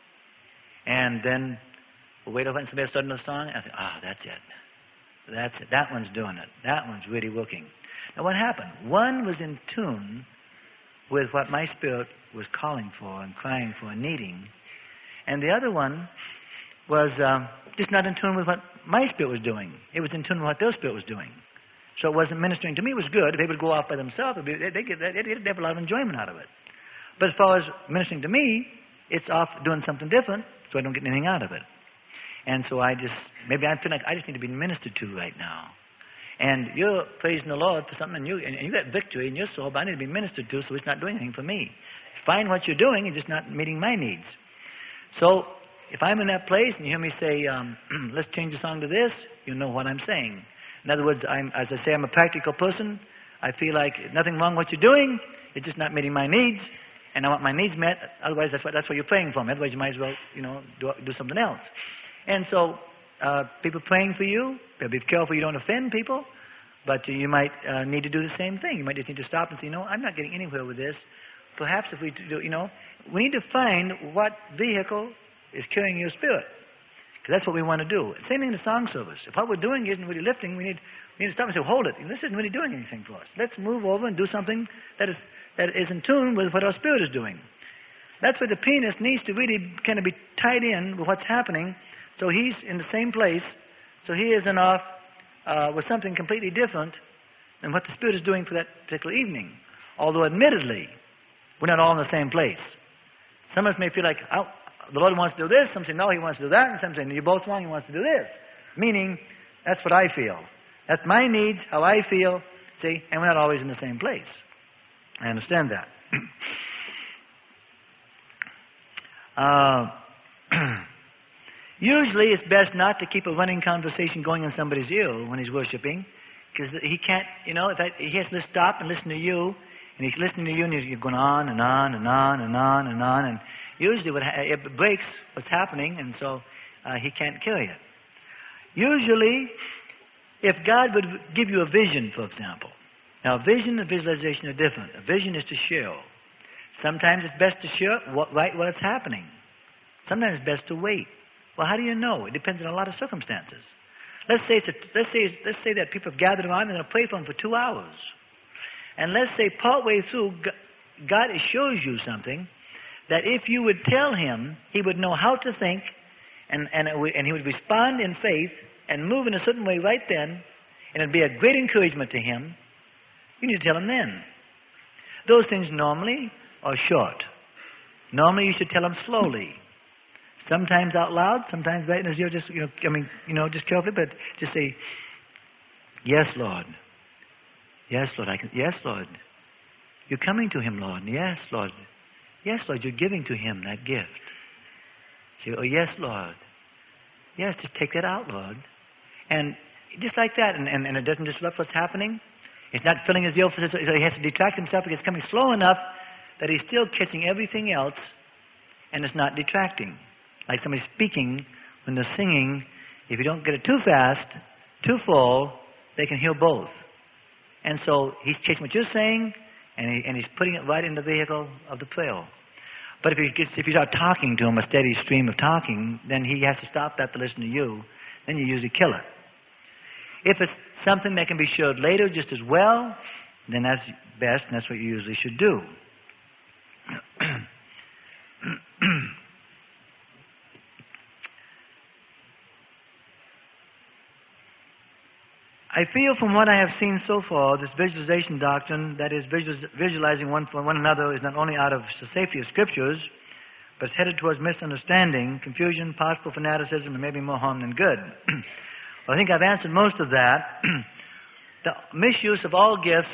S1: and then we'll wait over and somebody will start another song. And I think, that's it. That's it. That one's doing it. That one's really working. Now, what happened? One was in tune with what my spirit was calling for and crying for and needing. And the other one was just not in tune with what my spirit was doing. It was in tune with what their spirit was doing. So it wasn't ministering to me. It was good. If they would go off by themselves, they'd have a lot of enjoyment out of it. But as far as ministering to me, it's off doing something different, so I don't get anything out of it. And so I feel like I just need to be ministered to right now. And you're praising the Lord for something, and you got victory in your soul, but I need to be ministered to, so it's not doing anything for me. Find what you're doing, and just not meeting my needs. So if I'm in that place and you hear me say, let's change the song to this, you know what I'm saying. In other words, as I say, I'm a practical person. I feel like nothing wrong with what you're doing. It's just not meeting my needs, and I want my needs met. Otherwise, that's what you're praying for me. Otherwise, you might as well, do something else. And so, people praying for you, be careful you don't offend people, but you might need to do the same thing. You might just need to stop and say, I'm not getting anywhere with this. Perhaps if we do, we need to find what vehicle is carrying your spirit. Because that's what we want to do. Same thing in the song service. If what we're doing isn't really lifting, we need to stop and say, hold it. This isn't really doing anything for us. Let's move over and do something that is in tune with what our spirit is doing. That's where the pianist needs to really kind of be tied in with what's happening, so he's in the same place, so he isn't off with something completely different than what the Spirit is doing for that particular evening. Although admittedly, we're not all in the same place. Some of us may feel like, the Lord wants to do this. Some say, no, He wants to do that. And some say, you're both wrong, He wants to do this. Meaning, that's what I feel. That's my needs, how I feel, see, and we're not always in the same place. I understand that. Usually it's best not to keep a running conversation going in somebody's ear when he's worshiping, because he can't, he has to stop and listen to you, and he's listening to you, and you're going on and on and on and on and on, and usually it breaks what's happening, and so he can't carry it. Usually, if God would give you a vision, for example. Now, vision and visualization are different. A vision is to share. Sometimes it's best to share what's happening. Sometimes it's best to wait. Well, how do you know? It depends on a lot of circumstances. Let's say that people have gathered around and they're going to pray for them for 2 hours. And let's say partway through, God assures you something that if you would tell Him, He would know how to think, and He would respond in faith and move in a certain way right then, and it'd be a great encouragement to Him. You need to tell Him then. Those things normally are short. Normally you should tell Him slowly. Sometimes out loud, sometimes right in His ear, just carefully, but just say, yes, Lord. Yes, Lord. Yes, Lord. You're coming to Him, Lord. Yes, Lord. Yes, Lord, you're giving to Him that gift. Say, oh, yes, Lord. Yes, just take that out, Lord. And just like that, and it doesn't disrupt what's happening. It's not filling His ear, so He has to detract Himself because it's coming slow enough that He's still catching everything else, and it's not detracting. Like somebody speaking, when they're singing, if you don't get it too fast, too full, they can hear both. And so He's catching what you're saying, and he's putting it right in the vehicle of the trail. But if you start talking to him, a steady stream of talking, then he has to stop that to listen to you. Then you usually kill it. If it's something that can be showed later just as well, then that's best, and that's what you usually should do. I feel from what I have seen so far, this visualization doctrine, that is visualizing one for one another, is not only out of the safety of Scriptures, but it's headed towards misunderstanding, confusion, possible fanaticism, and maybe more harm than good. Well, I think I've answered most of that. The misuse of all gifts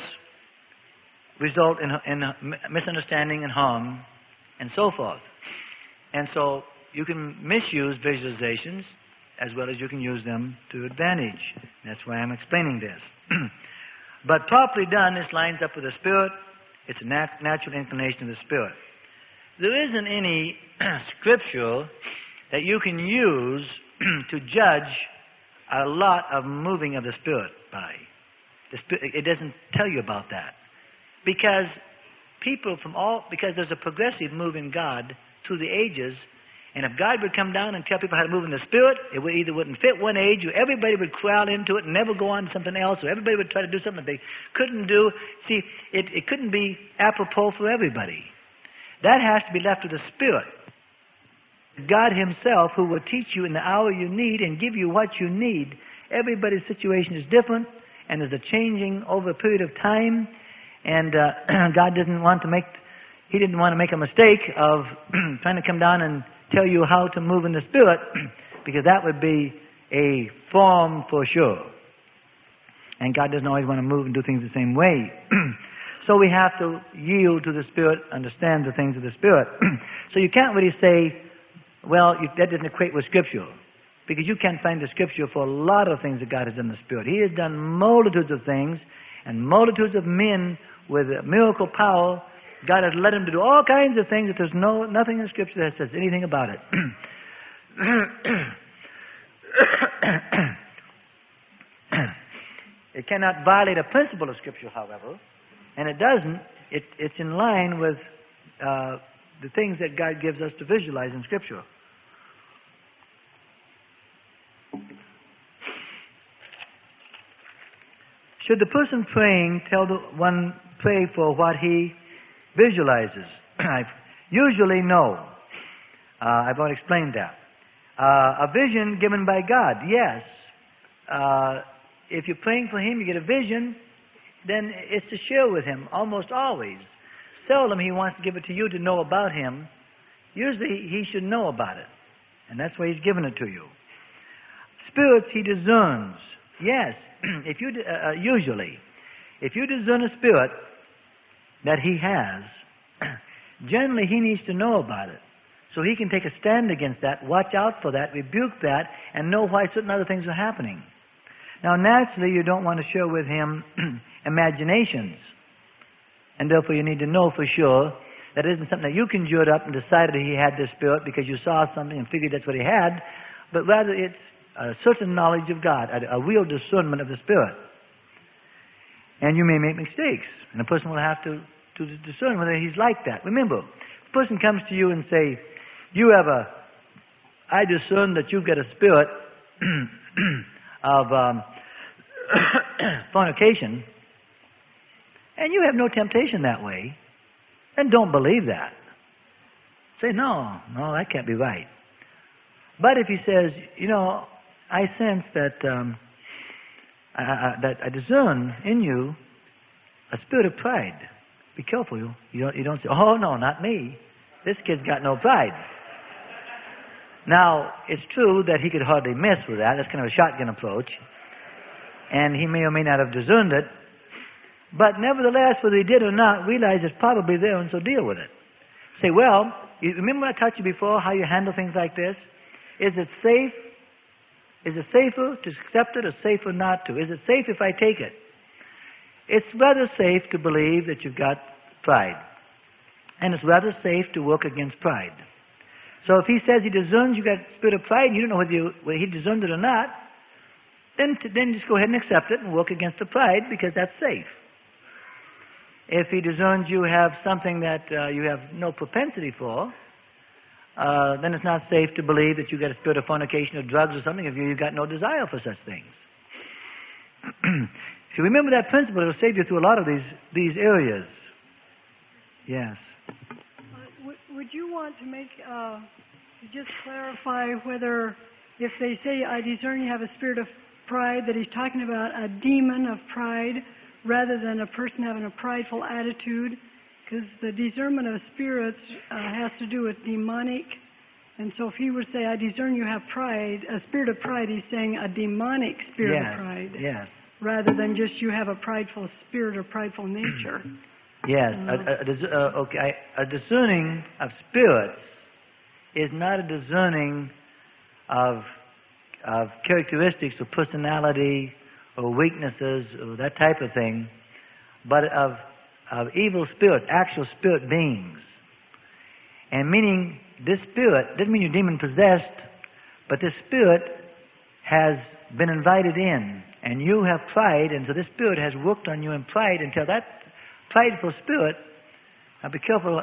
S1: result in misunderstanding and harm, and so forth. And so you can misuse visualizations as well as you can use them to advantage. That's why I'm explaining this. But properly done, this lines up with the Spirit. It's a natural inclination of the Spirit. There isn't any scripture that you can use to judge a lot of moving of the Spirit by. It doesn't tell you about that. Because because there's a progressive move in God through the ages. And if God would come down and tell people how to move in the Spirit, it either wouldn't fit one age, or everybody would crowd into it and never go on to something else, or everybody would try to do something they couldn't do. See, it couldn't be apropos for everybody. That has to be left to the Spirit. God Himself, who will teach you in the hour you need and give you what you need. Everybody's situation is different, and there's a changing over a period of time, and God didn't want to make a mistake of trying to come down and tell you how to move in the Spirit, because that would be a form for sure. And God doesn't always want to move and do things the same way. So we have to yield to the Spirit, understand the things of the Spirit. So you can't really say, well, that doesn't equate with Scripture, because you can't find the Scripture for a lot of things that God has done in the Spirit. He has done multitudes of things, and multitudes of men with miracle power. God has led him to do all kinds of things that there's nothing in Scripture that says anything about it. It cannot violate a principle of Scripture, however, and it doesn't. It's in line with the things that God gives us to visualize in Scripture. Should the person praying tell the one pray for what he visualizes? Usually no. I've already explained that. A vision given by God, yes. If you're praying for Him, you get a vision, then it's to share with Him, almost always. Seldom He wants to give it to you to know about Him. Usually He should know about it, and that's why He's given it to you. Spirits He discerns, yes. Usually, if you discern a spirit that He has, generally He needs to know about it. So He can take a stand against that, watch out for that, rebuke that, and know why certain other things are happening. Now, naturally, you don't want to share with Him imaginations. And therefore, you need to know for sure that it isn't something that you conjured up and decided He had this spirit because you saw something and figured that's what He had, but rather it's a certain knowledge of God, a real discernment of the Spirit. And you may make mistakes, and a person will have to discern whether he's like that. Remember, if a person comes to you and say, I discern that you've got a spirit of fornication, and you have no temptation that way, then don't believe that. Say, no, that can't be right. But if he says, I sense that that I discern in you a spirit of pride. Be careful, you don't say, oh no, not me. This kid's got no pride. Now, it's true that he could hardly miss with that. That's kind of a shotgun approach. And he may or may not have discerned it. But nevertheless, whether he did or not, realize it's probably there, and so deal with it. Say, well, you remember I taught you before how you handle things like this? Is it safe? Is it safer to accept it or safer not to? Is it safe if I take it? It's rather safe to believe that you've got pride. And it's rather safe to work against pride. So if he says he discerns you've got spirit of pride and you don't know whether he discerned it or not, then just go ahead and accept it and work against the pride, because that's safe. If he discerns you have something that you have no propensity for, then it's not safe to believe that you got a spirit of fornication or drugs or something if you've got no desire for such things. If you remember that principle, it'll save you through a lot of these areas. Yes.
S2: Would you want to make just clarify whether, if they say, I discern you have a spirit of pride, that he's talking about a demon of pride rather than a person having a prideful attitude? Because the discernment of spirits has to do with demonic. And so if he would say, I discern you have pride, a spirit of pride, he's saying a demonic spirit of pride.
S1: Yes.
S2: Rather than just you have a prideful spirit or prideful nature.
S1: Yes. A discerning of spirits is not a discerning of characteristics of personality or weaknesses or that type of thing, but of evil spirits, actual spirit beings. And meaning this spirit, doesn't mean you're demon possessed, but this spirit has been invited in, and you have pride, and so this spirit has worked on you in pride until that prideful spirit, now be careful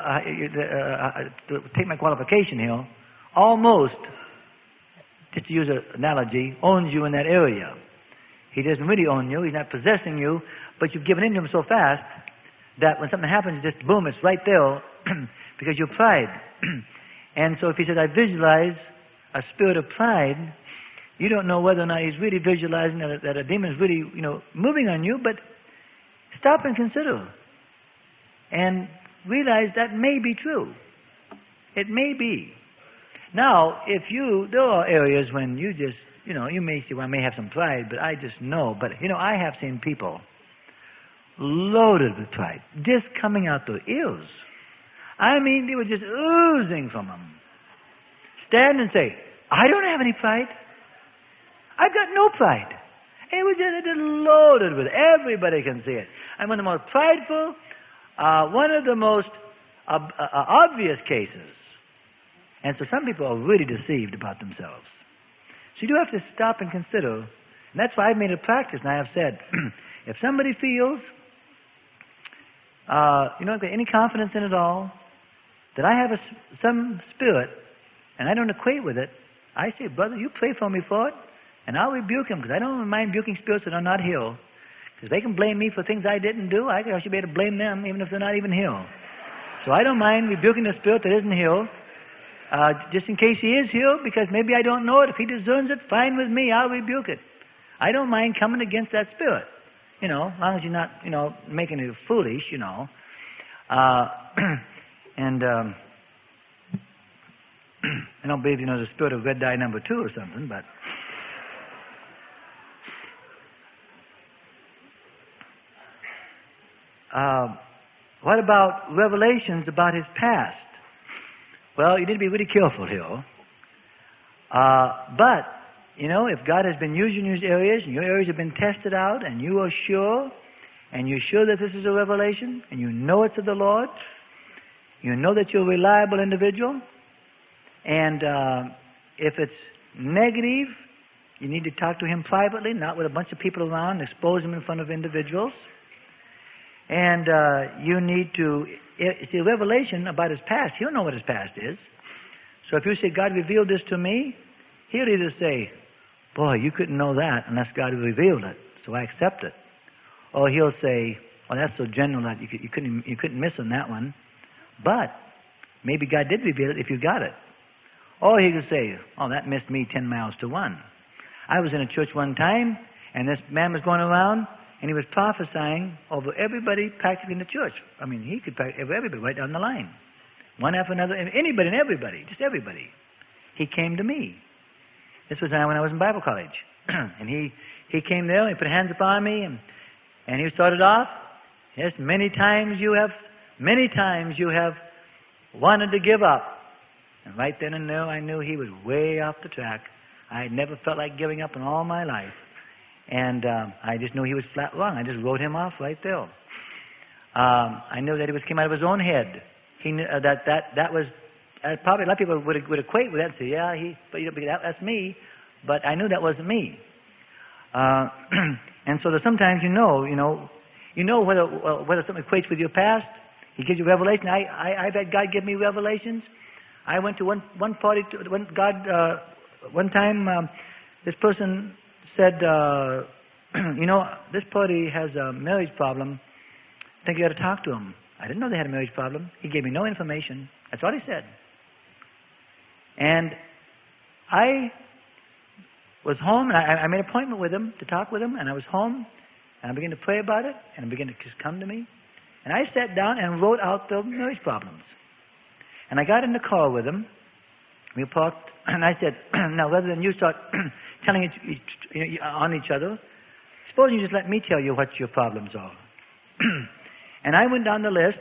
S1: to take my qualification here, almost, just to use an analogy, owns you in that area. He doesn't really own you, he's not possessing you, but you've given in to him so fast that when something happens, just boom, it's right there because you're pride. And so if he says, I visualize a spirit of pride, you don't know whether or not he's really visualizing that a demon is really, moving on you, but stop and consider. And realize that may be true. It may be. Now, there are areas when you just, you may say, well, I may have some pride, but I just know. But, I have seen people loaded with pride, just coming out their ears. I mean, they were just oozing from them. Stand and say, I don't have any pride. I've got no pride. It was just loaded with it. Everybody can see it. I'm one of the most prideful, one of the most obvious cases. And so some people are really deceived about themselves. So you do have to stop and consider. And that's why I've made a practice, and I have said, if somebody feels, any confidence in it all, that I have some spirit, and I don't equate with it, I say, brother, you pray for me for it, and I'll rebuke him, because I don't mind rebuking spirits that are not here. Because they can blame me for things I didn't do. I should be able to blame them, even if they're not even here. So I don't mind rebuking the spirit that isn't here, just in case he is here, because maybe I don't know it. If he discerns it, fine with me, I'll rebuke it. I don't mind coming against that spirit. As long as you're not, making it foolish, And I don't believe, the spirit of red dye number 2 or something, but what about revelations about his past? Well, you need to be really careful here. But, if God has been using these areas, and your areas have been tested out, and you are sure, and you're sure that this is a revelation, and you know it's of the Lord, you know that you're a reliable individual, and if it's negative, you need to talk to him privately, not with a bunch of people around, expose him in front of individuals. And you need to, it's a revelation about his past. He'll know what his past is. So if you say, God revealed this to me, he'll either say, boy, you couldn't know that unless God revealed it, so I accept it. Or he'll say, well, that's so general that you couldn't miss on that one. But maybe God did reveal it if you got it. Or he could say, oh, that missed me 10 miles to 1. I was in a church one time, and this man was going around, and he was prophesying over everybody practically in the church. I mean, he could over everybody right down the line. One after another, anybody and everybody, just everybody. He came to me. This was when I was in Bible college. And he came there, and he put hands upon me, and he started off, yes, many times you have wanted to give up. And right then and there, I knew he was way off the track. I had never felt like giving up in all my life. And I just knew he was flat wrong. I just wrote him off right there. I knew that it came out of his own head. He knew that was probably a lot of people would equate with that and say, yeah, that's me. But I knew that wasn't me. And so that sometimes you know whether something equates with your past. He gives you revelation. I've had God give me revelations. I went to one party. One time, this person said, you know, this party has a marriage problem. I think you ought to talk to him. I didn't know they had a marriage problem. He gave me no information. That's all he said. And I was home, and I made an appointment with him to talk with him, and I was home, and I began to pray about it, and it began to just come to me. And I sat down and wrote out the marriage problems. And I got in the car with him. We parked, and I said, now, rather than you start telling on each other, suppose you just let me tell you what your problems are. And I went down the list.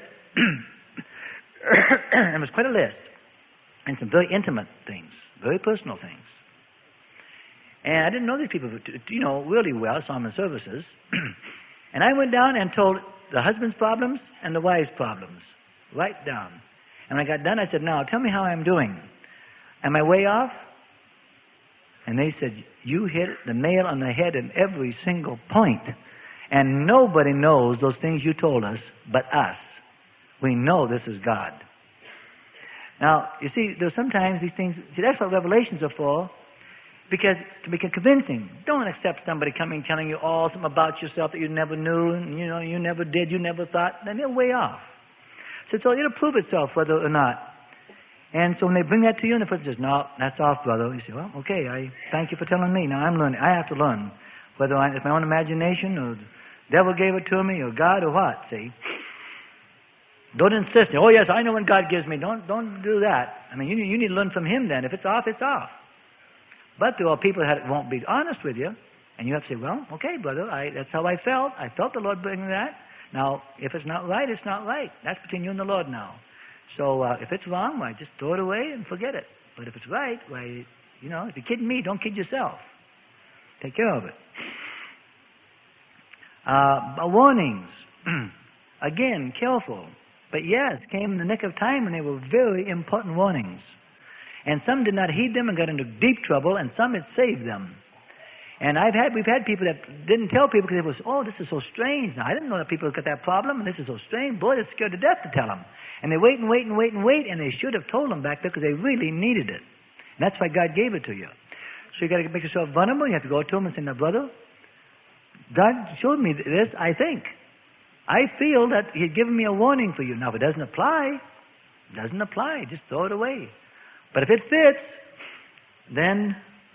S1: It was quite a list. And some very intimate things, very personal things. And I didn't know these people, you know, really well, saw them in services. And I went down and told the husband's problems and the wife's problems, right down. And when I got done, I said, now, tell me how I'm doing. Am I way off? And they said, you hit the nail on the head in every single point. And nobody knows those things you told us but us. We know this is God. Now, you see, there's sometimes these things, see, that's what revelations are for, because to be convincing. Don't accept somebody coming telling you all something about yourself that you never knew, and you know, you never did, you never thought, then they're way off. So it'll prove itself whether or not. And so when they bring that to you, and the person says, no, that's off, brother. You say, well, okay, I thank you for telling me. Now I'm learning. I have to learn whether it's my own imagination or the devil gave it to me or God or what, see. Don't insist. Oh, yes, I know when God gives me. Don't do that. I mean, you need to learn from Him then. If it's off, it's off. But there are people that won't be honest with you, and you have to say, well, okay, brother, that's how I felt. I felt the Lord bring that. Now, if it's not right, it's not right. That's between you and the Lord now. So if it's wrong, why, just throw it away and forget it. But if it's right, why, you know, if you're kidding me, don't kid yourself. Take care of it. Warnings. Again, careful. But yes, came in the nick of time, and they were very important warnings. And some did not heed them and got into deep trouble, and some it saved them. And we've had people that didn't tell people because it was, oh, this is so strange. Now, I didn't know that people got that problem, and this is so strange. Boy, they're scared to death to tell them. And they wait, and they should have told them back there because they really needed it. And that's why God gave it to you. So you got to make yourself vulnerable. You have to go to him and say, now, brother, God showed me this, I think. I feel that He's given me a warning for you. Now, if it doesn't apply, just throw it away. But if it fits, then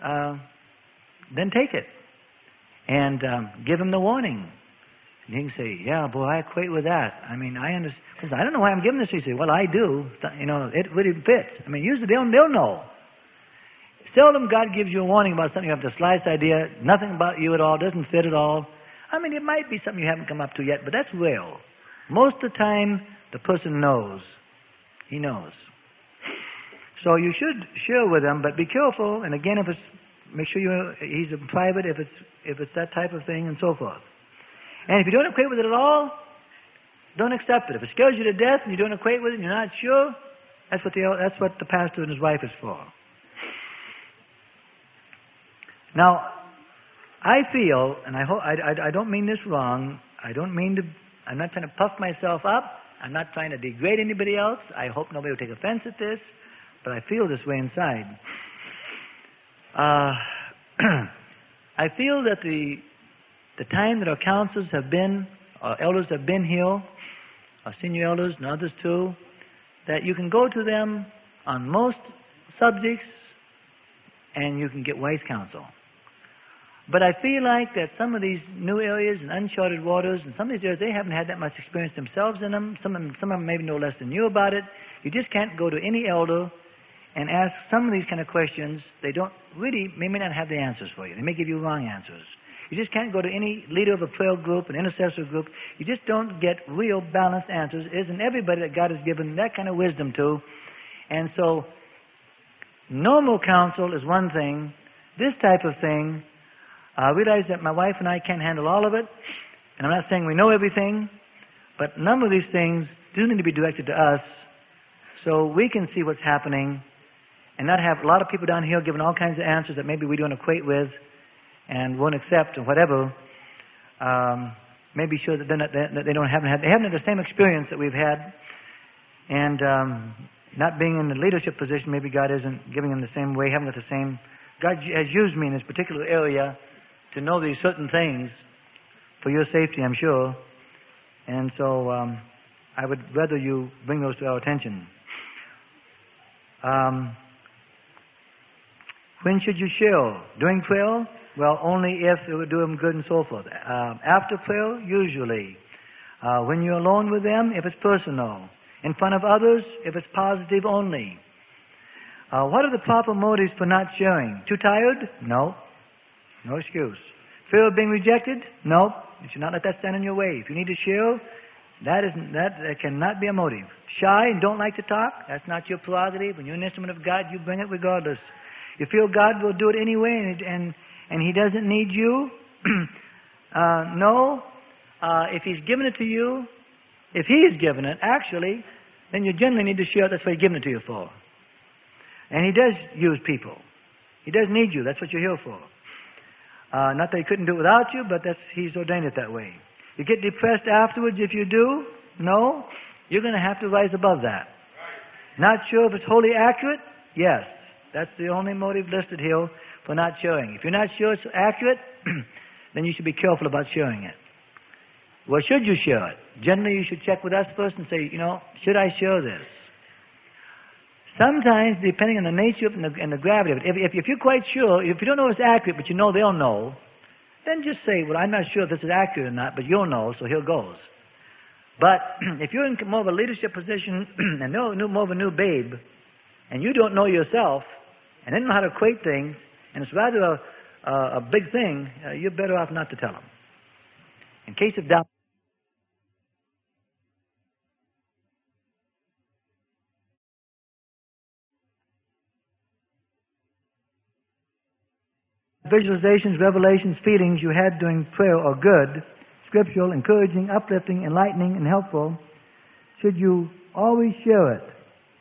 S1: take it and give him the warning. And he can say, yeah, boy, I equate with that. I mean, I understand. I don't know why I'm giving this to you. You say, well, I do. You know, it really fits. I mean, usually they'll know. Seldom God gives you a warning about something you have the slightest idea, nothing about you at all, doesn't fit at all. I mean, it might be something you haven't come up to yet, but that's rare. Most of the time, the person knows. He knows. So you should share with them, but be careful. And again, make sure he's in private if it's that type of thing and so forth. And if you don't equate with it at all, don't accept it. If it scares you to death and you don't equate with it and you're not sure, that's what the pastor and his wife is for. Now, I feel, and I hope I don't mean this wrong. I'm not trying to puff myself up. I'm not trying to degrade anybody else. I hope nobody will take offense at this. But I feel this way inside. I feel that the time that our counselors have been, our elders have been here, our senior elders and others too, that you can go to them on most subjects and you can get wise counsel. But I feel like that some of these new areas and uncharted waters, and some of these areas, they haven't had that much experience themselves in them. Some of them maybe know less than you about it. You just can't go to any elder and ask some of these kind of questions. They may not have the answers for you. They may give you wrong answers. You just can't go to any leader of a prayer group, an intercessor group. You just don't get real balanced answers. It isn't everybody that God has given that kind of wisdom to. And so, normal counsel is one thing. This type of thing, I realize that my wife and I can't handle all of it. And I'm not saying we know everything. But a number of these things do need to be directed to us so we can see what's happening and not have a lot of people down here giving all kinds of answers that maybe we don't equate with and won't accept or whatever. maybe sure that they haven't had the same experience that we've had, and not being in the leadership position, maybe God isn't giving them the same way, haven't got the same. God has used me in this particular area to know these certain things for your safety, I'm sure, and so I would rather you bring those to our attention. When should you share? During prayer? Well, only if it would do them good and so forth. After prayer, usually. When you're alone with them, if it's personal. In front of others, if it's positive only. What are the proper motives for not sharing? Too tired? No. No excuse. Fear of being rejected? No. You should not let that stand in your way. If you need to share, that cannot be a motive. Shy and don't like to talk? That's not your prerogative. When you're an instrument of God, you bring it regardless. You feel God will do it anyway, and He doesn't need you? No. If He's given it to you, if He's given it, actually, then you generally need to share it. That's what He's given it to you for. And He does use people. He does need you. That's what you're here for. Not that He couldn't do it without you, but He's ordained it that way. You get depressed afterwards if you do? No. You're going to have to rise above that. Not sure if it's wholly accurate? Yes. That's the only motive listed here for not sharing. If you're not sure it's accurate, then you should be careful about sharing it. Well, should you share it? Generally, you should check with us first and say, should I share this? Sometimes, depending on the nature and the gravity of it, if you're quite sure, if you don't know it's accurate, but you know they'll know, then just say, well, I'm not sure if this is accurate or not, but you'll know, so here goes. But if you're in more of a leadership position and more of a new babe, and you don't know yourself, and they don't know how to equate things, and it's rather a big thing, you're better off not to tell them. In case of doubt, visualizations, revelations, feelings you had during prayer are good, scriptural, encouraging, uplifting, enlightening, and helpful. Should you always share it?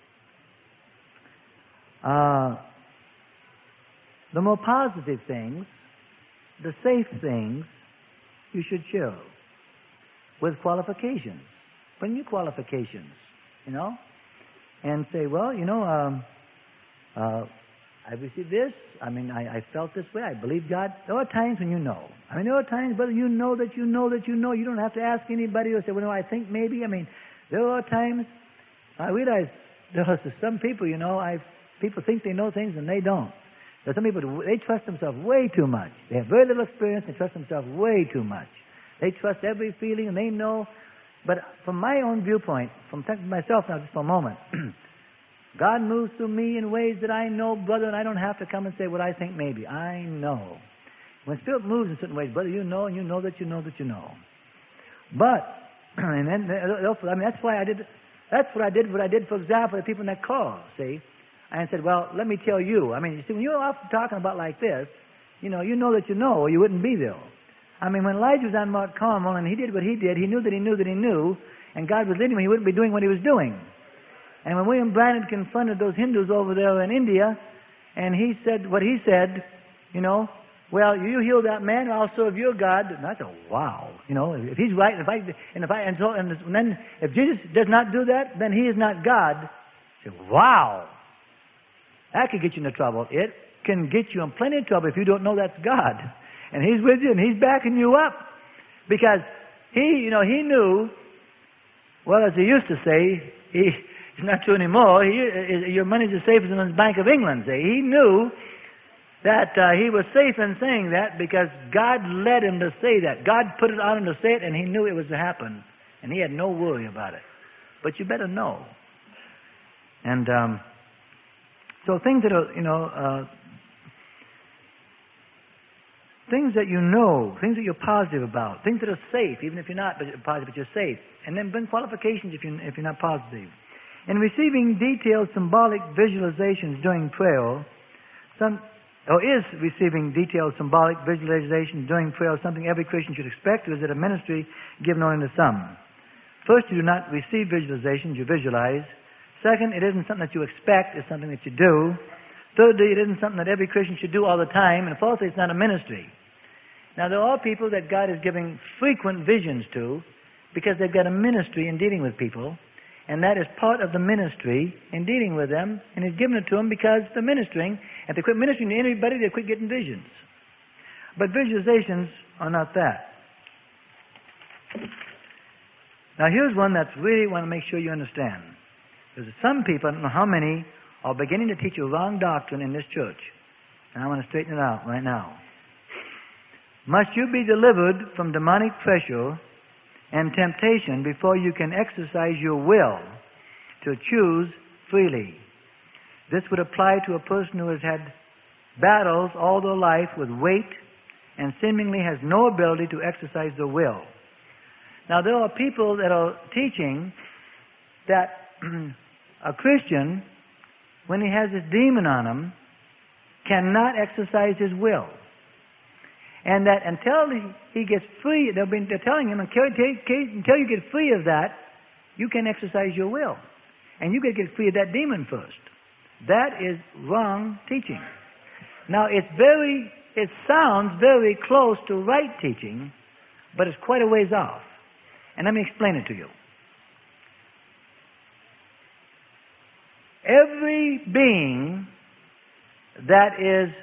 S1: The more positive things, the safe things, you should share with qualifications. Bring your qualifications, and say, well, I received this. I felt this way. I believe God. There are times when you know. There are times, brother, you know that you know that you know. You don't have to ask anybody or say, well, no, I think maybe. There are times I realize there are some people, people think they know things and they don't. There are some people, they trust themselves way too much. They have very little experience. They trust themselves way too much. They trust every feeling and they know. But from my own viewpoint, from myself now just for a moment, God moves through me in ways that I know, brother, and I don't have to come and say what I think maybe. I know. When Spirit moves in certain ways, brother, you know, and you know that you know that you know. But, and then, that's why I did, that's what I did, for example, the people in that call, see? And I said, well, let me tell you. You see, when you're often talking about like this, you know that you know, or you wouldn't be there. When Elijah was on Mount Carmel and he did what he did, he knew that he knew that he knew, and God was leading him, he wouldn't be doing what he was doing. And when William Branham confronted those Hindus over there in India, and he said what he said, well, you heal that man, I'll serve your God. And I said, wow, if he's right, and then if Jesus does not do that, then he is not God. I said, wow, that could get you into trouble. It can get you in plenty of trouble if you don't know that's God, and He's with you and He's backing you up, because he knew. Well, as he used to say, it's not true anymore. Your money's as safe as in the Bank of England. He knew that he was safe in saying that because God led him to say that. God put it on him to say it, and he knew it was to happen. And he had no worry about it. But you better know. And so things that are, things that you know, things that you're positive about, things that are safe, even if you're not positive, but you're safe. And then bring qualifications if you're not positive. In receiving detailed symbolic visualizations during prayer, is receiving detailed symbolic visualizations during prayer something every Christian should expect, or is it a ministry given only to some? First, you do not receive visualizations, you visualize. Second, it isn't something that you expect, it's something that you do. Thirdly, it isn't something that every Christian should do all the time. And fourthly, it's not a ministry. Now, there are people that God is giving frequent visions to because they've got a ministry in dealing with people, and that is part of the ministry in dealing with them, and He's given it to them because they're ministering. If they quit ministering to anybody, they quit getting visions. But visualizations are not that. Now, here's one that's really want to make sure you understand. There's some people, I don't know how many, are beginning to teach a wrong doctrine in this church. And I want to straighten it out right now. Must you be delivered from demonic pressure and temptation before you can exercise your will to choose freely? This would apply to a person who has had battles all their life with weight and seemingly has no ability to exercise their will. Now, there are people that are teaching that a Christian, when he has this demon on him, cannot exercise his will. And that until he gets free, they're telling him, until you get free of that, you can exercise your will. And you got to get free of that demon first. That is wrong teaching. Now, it sounds very close to right teaching, but it's quite a ways off. And let me explain it to you. Every being that is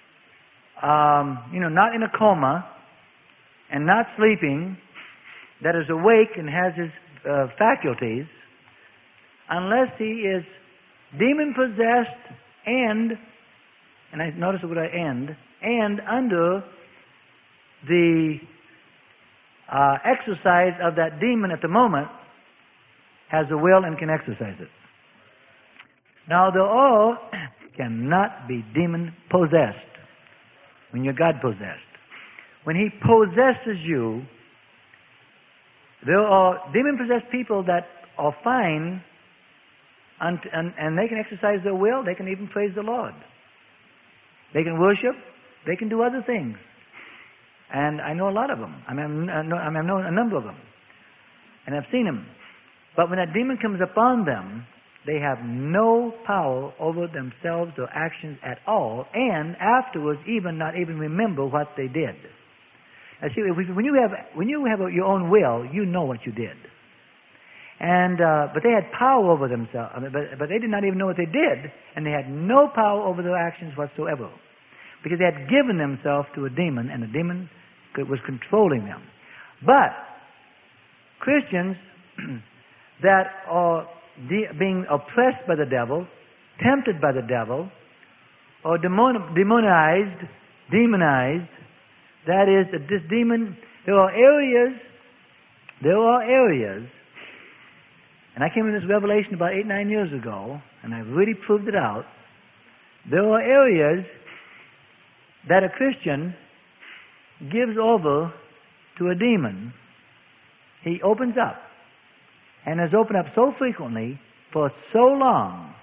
S1: not in a coma and not sleeping, that is awake and has his faculties, unless he is demon-possessed and I notice the word and under the exercise of that demon at the moment, has a will and can exercise it. Now, they all cannot be demon-possessed when you're God-possessed. When He possesses you, there are demon-possessed people that are fine and they can exercise their will. They can even praise the Lord. They can worship. They can do other things. And I know a lot of them. I know a number of them. And I've seen them. But when that demon comes upon them, they have no power over themselves or actions at all, and afterwards not even remember what they did. Now, see, when you have your own will, you know what you did. And but they had power over themselves, but they did not even know what they did, and they had no power over their actions whatsoever, because they had given themselves to a demon, and the demon was controlling them. But Christians that are being oppressed by the devil, tempted by the devil, or demonized, that is, that this demon, there are areas, and I came to this revelation about 8-9 years ago, and I really proved it out. There are areas that a Christian gives over to a demon. He opens up, and has opened up so frequently for so long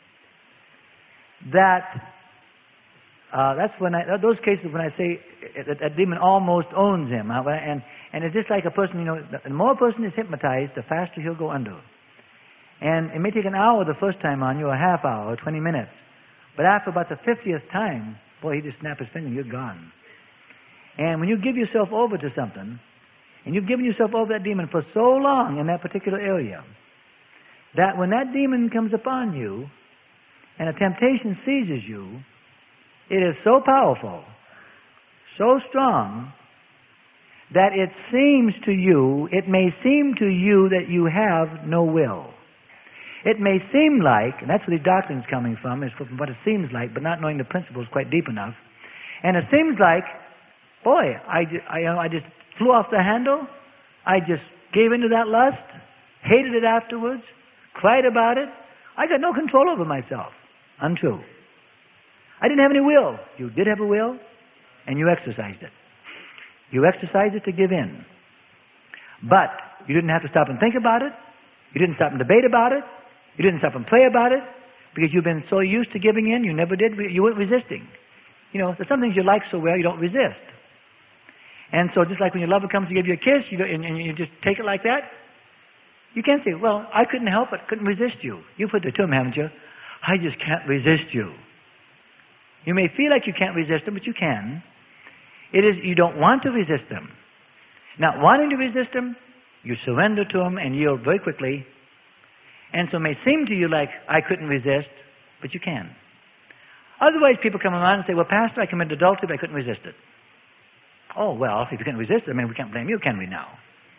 S1: that that's when those cases when I say that demon almost owns him, and it's just like a person. The more a person is hypnotized, the faster he'll go under. And it may take an hour the first time on you, a half hour, 20 minutes, but after about the 50th time, boy, he just snaps his finger and you're gone. And when you give yourself over to something, and you've given yourself over that demon for so long in that particular area, that when that demon comes upon you and a temptation seizes you, it is so powerful, so strong, that it may seem to you that you have no will. It may seem like, and that's where the doctrine's coming from, is from what it seems like, but not knowing the principles quite deep enough. And it seems like, boy, I just flew off the handle. I just gave into that lust, hated it afterwards, cried about it. I got no control over myself. Untrue. I didn't have any will. You did have a will, and you exercised it. You exercised it to give in. But you didn't have to stop and think about it. You didn't stop and debate about it. You didn't stop and pray about it, because you've been so used to giving in, you never did. You weren't resisting. There's some things you like so well, you don't resist. And so just like when your lover comes to give you a kiss, and you just take it like that, you can't say, well, I couldn't help it, couldn't resist you. You put it to him, haven't you? I just can't resist you. You may feel like you can't resist him, but you can. It is you don't want to resist them. Not wanting to resist them, you surrender to them and yield very quickly. And so it may seem to you like I couldn't resist, but you can. Otherwise, people come around and say, well, Pastor, I committed adultery, but I couldn't resist it. Oh, well, if you couldn't resist it, I mean, we can't blame you, can we now?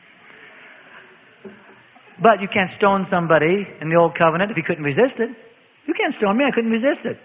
S1: But you can't stone somebody in the Old Covenant if he couldn't resist it. You can't stone me, I couldn't resist it.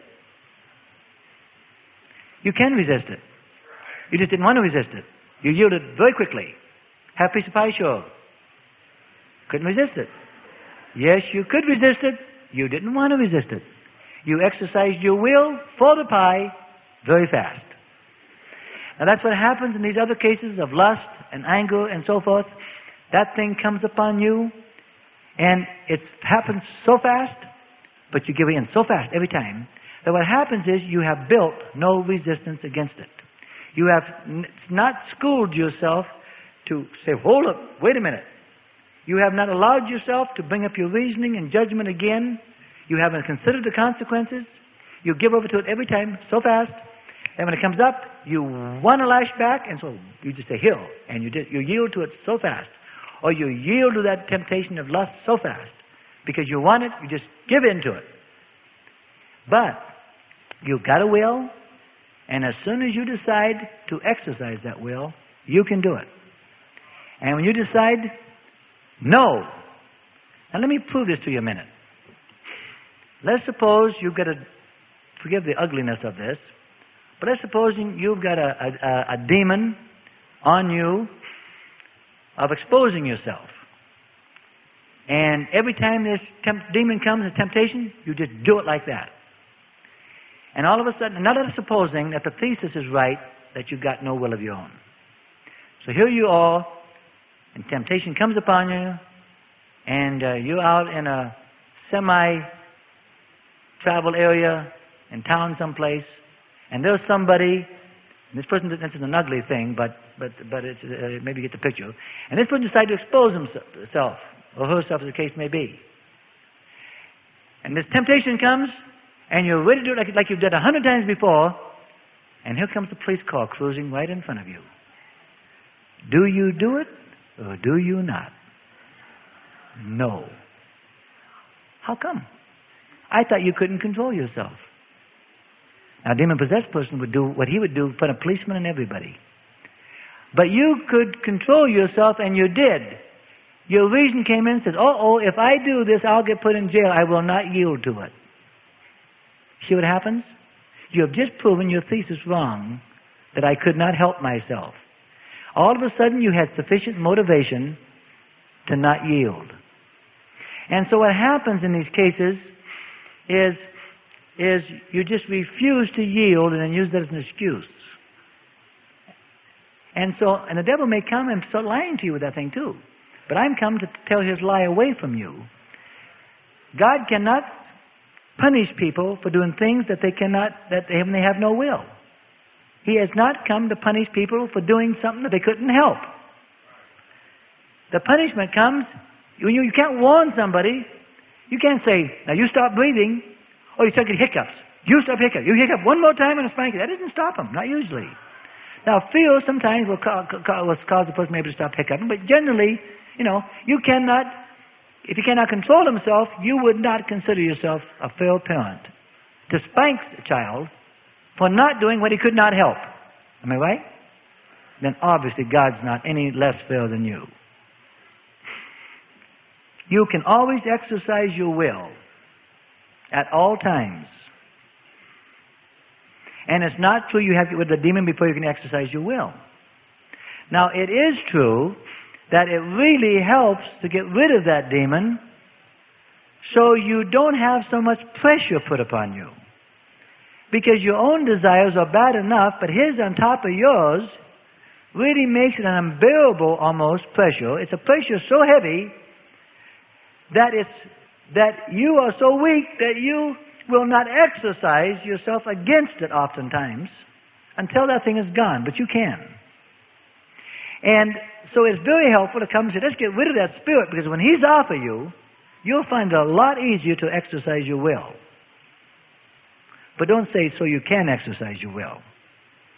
S1: You can resist it. You just didn't want to resist it. You yielded very quickly. Have a piece of pie, sure. Couldn't resist it. Yes, you could resist it. You didn't want to resist it. You exercised your will for the pie very fast. Now that's what happens in these other cases of lust and anger and so forth. That thing comes upon you, and it happens so fast, but you give in so fast every time, that what happens is you have built no resistance against it. You have not schooled yourself to say, hold up, wait a minute. You have not allowed yourself to bring up your reasoning and judgment again. You haven't considered the consequences. You give over to it every time so fast. And when it comes up, you want to lash back, and so you just say, "Hill," and you yield to it so fast. Or you yield to that temptation of lust so fast. Because you want it, you just give in to it. But you've got a will, and as soon as you decide to exercise that will, you can do it. And when you decide, no. Now let me prove this to you a minute. Let's suppose you've got forgive the ugliness of this, but let's suppose you've got a demon on you of exposing yourself. And every time this demon comes, a temptation, you just do it like that. And all of a sudden, not supposing that the thesis is right, that you've got no will of your own. So here you are, and temptation comes upon you, and you're out in a semi-travel area in town someplace, and there's somebody, and this person, this is an ugly thing, but it's, maybe you get the picture, and this person decides to expose himself, or herself as the case may be. And this temptation comes, and you're ready to do it like you've done 100 times before, and here comes the police car cruising right in front of you. Do you do it, or do you not? No. How come? I thought you couldn't control yourself. Now, a demon-possessed person would do what he would do, put a policeman in everybody. But you could control yourself, and you did. Your reason came in and said, if I do this, I'll get put in jail. I will not yield to it. See what happens? You have just proven your thesis wrong, that I could not help myself. All of a sudden, you had sufficient motivation to not yield. And so what happens in these cases is you just refuse to yield and then use that as an excuse. And the devil may come and start lying to you with that thing too. But I'm come to tell his lie away from you. God cannot punish people for doing things that they have no will. He has not come to punish people for doing something that they couldn't help. The punishment comes when you can't warn somebody. You can't say, now you stop breathing, or you start getting hiccups. You stop hiccup. You hiccup one more time and a spanking. That doesn't stop them, not usually. Now, fear sometimes will cause the person maybe to stop hiccuping, but generally, you cannot, if you cannot control himself, you would not consider yourself a fair parent to spank a child for not doing what he could not help. Am I right? Then obviously God's not any less fair than you. You can always exercise your will at all times. And it's not true you have to get rid of the demon before you can exercise your will. Now, it is true that it really helps to get rid of that demon so you don't have so much pressure put upon you. Because your own desires are bad enough, but his on top of yours really makes it an unbearable almost pressure. It's a pressure so heavy that you are so weak that you will not exercise yourself against it oftentimes until that thing is gone, but you can. And so it's very helpful to come and say, let's get rid of that spirit, because when he's off of you, you'll find it a lot easier to exercise your will. But don't say so you can exercise your will.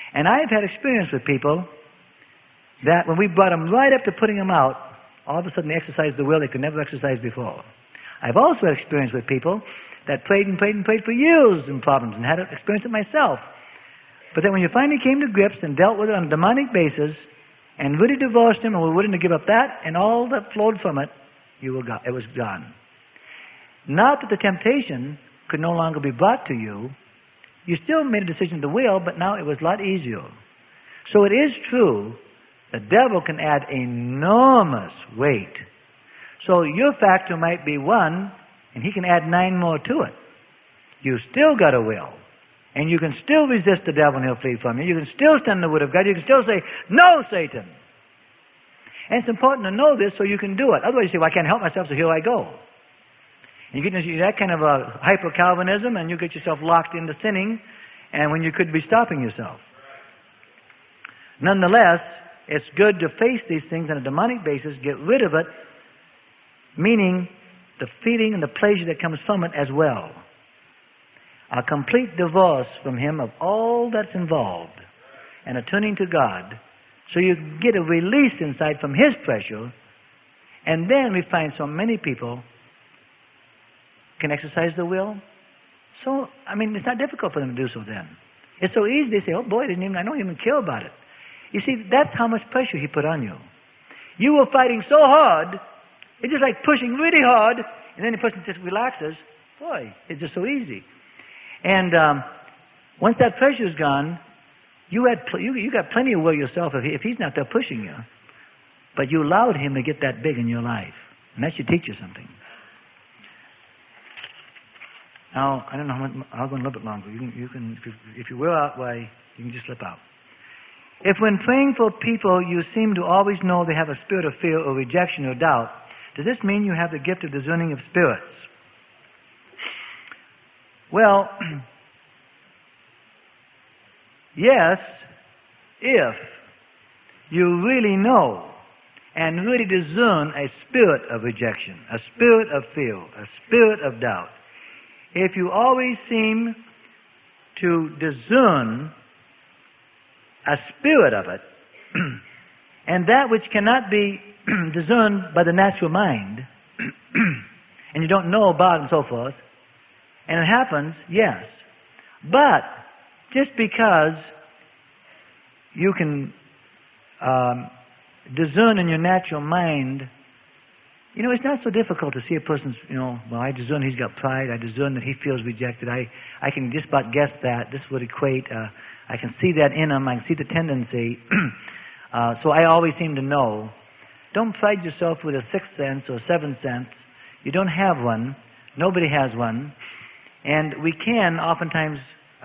S1: And I've had experience with people that when we brought them right up to putting them out, all of a sudden they exercised the will they could never exercise before. I've also had experience with people that prayed and prayed and prayed for years in problems and had experienced it myself. But then when you finally came to grips and dealt with it on a demonic basis and really divorced him and were willing to give up that and all that flowed from it, it was gone. Not that the temptation could no longer be brought to you. You still made a decision to will, but now it was a lot easier. So it is true, the devil can add enormous weight. So your factor might be 1, and he can add 9 more to it. You still got a will. And you can still resist the devil and he'll flee from you. You can still stand the word of God. You can still say, "No, Satan." And it's important to know this so you can do it. Otherwise you say, "Well, I can't help myself, so here I go." And you get into that kind of a hyper-Calvinism and you get yourself locked into sinning and when you could be stopping yourself. Nonetheless, it's good to face these things on a demonic basis, get rid of it, meaning the feeling and the pleasure that comes from it as well. A complete divorce from him of all that's involved and a turning to God so you get a release inside from his pressure. And then we find so many people can exercise the will. So, it's not difficult for them to do so then. It's so easy. They say, "Oh boy, I don't even care about it." You see, that's how much pressure he put on you. You were fighting so hard, it's just like pushing really hard, and then the person just relaxes. Boy, it's just so easy. And once that pressure is gone, you got plenty of will yourself if he's not there pushing you. But you allowed him to get that big in your life. And that should teach you something. Now, I don't know how much, I'll go a little bit longer. You can if you will out, why, you can just slip out. If when praying for people you seem to always know they have a spirit of fear or rejection or doubt, does this mean you have the gift of discerning of spirits? Well, yes, if you really know and really discern a spirit of rejection, a spirit of fear, a spirit of doubt. If you always seem to discern a spirit of it, and that which cannot be discerned by the natural mind, and you don't know about it and so forth, and it happens, yes. But just because you can discern in your natural mind, it's not so difficult to see a person's, well, I discern he's got pride, I discern that he feels rejected, I can just about guess that, this would equate, I can see that in him, I can see the tendency, so I always seem to know. Don't pride yourself with a sixth sense or seventh sense. You don't have one. Nobody has one. And we can oftentimes,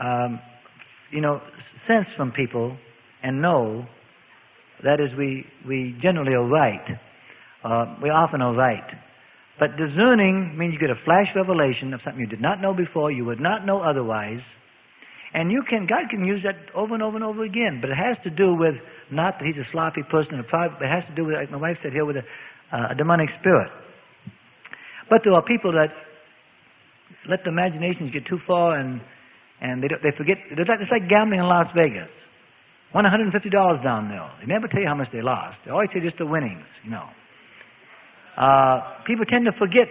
S1: sense from people and know, that is, we generally are right. We often are right. But discerning means you get a flash revelation of something you did not know before, you would not know otherwise. And God can use that over and over and over again. But it has to do with, not that he's a sloppy person, it has to do with, like my wife said here, with a demonic spirit. But there are people that let the imaginations get too far and they forget. It's like gambling in Las Vegas. Won $150 down there. They never tell you how much they lost. They always tell you just the winnings, People tend to forget,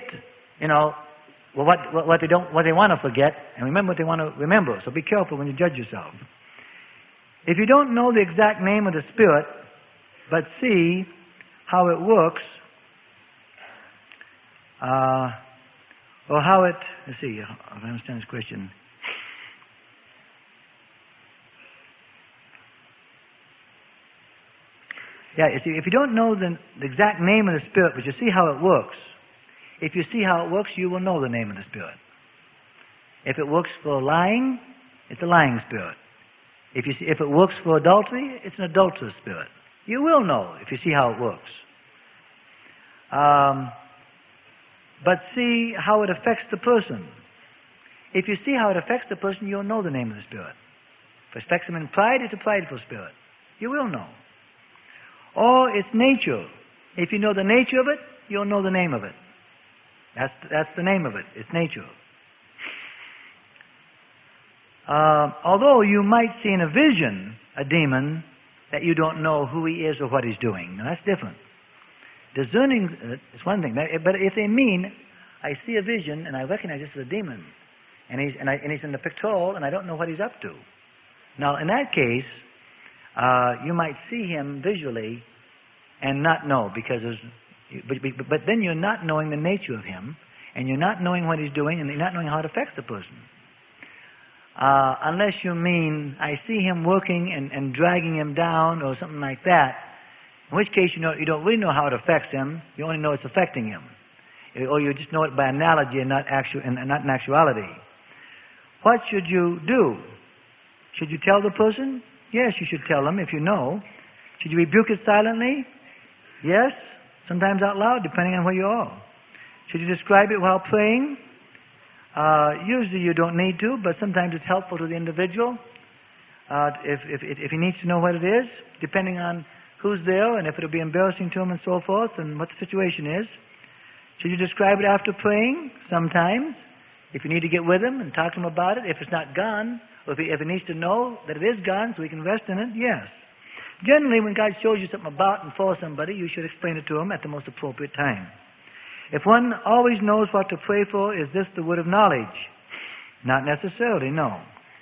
S1: what they want to forget, and remember what they want to remember. So be careful when you judge yourself. If you don't know the exact name of the spirit, but see how it works, or how it, let's see, if I understand this question. Yeah, you see, if you don't know the exact name of the spirit, but you see how it works, if you see how it works, you will know the name of the spirit. If it works for lying, it's a lying spirit. If it works for adultery, it's an adulterous spirit. You will know if you see how it works. But see how it affects the person. If you see how it affects the person, you'll know the name of the spirit. If it affects them in pride, it's a prideful spirit. You will know. Or its nature. If you know the nature of it, you'll know the name of it. That's the name of it. Its nature. Although you might see in a vision a demon that you don't know who he is or what he's doing. Now, that's different. Discerning is one thing. But if they mean, I see a vision and I recognize this is a demon, and he's in the pictorial and I don't know what he's up to. Now, in that case, you might see him visually and not know, because but then you're not knowing the nature of him, and you're not knowing what he's doing, and you're not knowing how it affects the person. Unless you mean, I see him working and dragging him down or something like that, in which case you don't really know how it affects him. You only know it's affecting him, or you just know it by analogy and not in actuality. What should you do? Should you tell the person? Yes, you should tell them if you know. Should you rebuke it silently? Yes, sometimes out loud, depending on where you are. Should you describe it while praying? Usually you don't need to, but sometimes it's helpful to the individual if he needs to know what it is, depending on who's there and if it'll be embarrassing to him and so forth and what the situation is. Should you describe it after praying? Sometimes. If you need to get with him and talk to him about it, if it's not gone, or if he needs to know that it is gone so he can rest in it, yes. Generally, when God shows you something about and for somebody, you should explain it to him at the most appropriate time. If one always knows what to pray for, is this the word of knowledge? Not necessarily, no.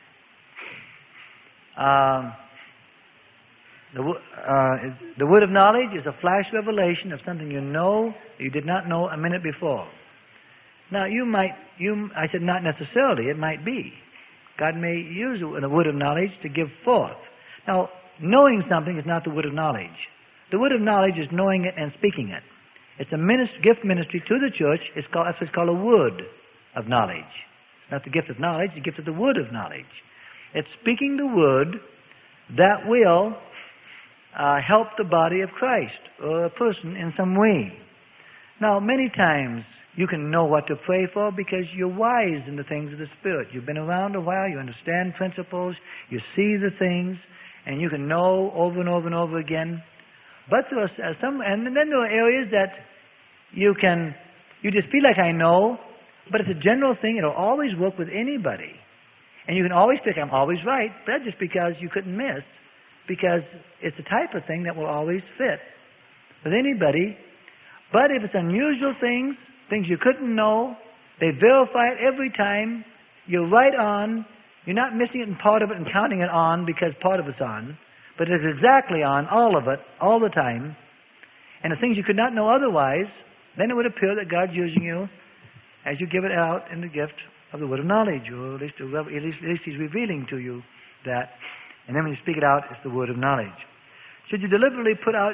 S1: The word of knowledge is a flash revelation of something you know that you did not know a minute before. Now, I said not necessarily, it might be. God may use the word of knowledge to give forth. Now, knowing something is not the word of knowledge. The word of knowledge is knowing it and speaking it. It's a gift ministry to the church. That's what's called a word of knowledge. It's not the gift of knowledge, the gift of the word of knowledge. It's speaking the word that will help the body of Christ or a person in some way. Now, many times you can know what to pray for because you're wise in the things of the Spirit. You've been around a while, you understand principles, you see the things, and you can know over and over and over again. But there are and then there are areas that you just feel like I know, but it's a general thing. It'll always work with anybody. And you can always think, I'm always right, but that's just because you couldn't miss, because it's the type of thing that will always fit with anybody. But if it's unusual things you couldn't know, they verify it every time, you're right on, you're not missing it in part of it and counting it on because part of it's on, but it's exactly on, all of it, all the time, and the things you could not know otherwise, then it would appear that God's using you as you give it out in the gift of the word of knowledge, or at least He's revealing to you that, and then when you speak it out, it's the word of knowledge. Should you deliberately put out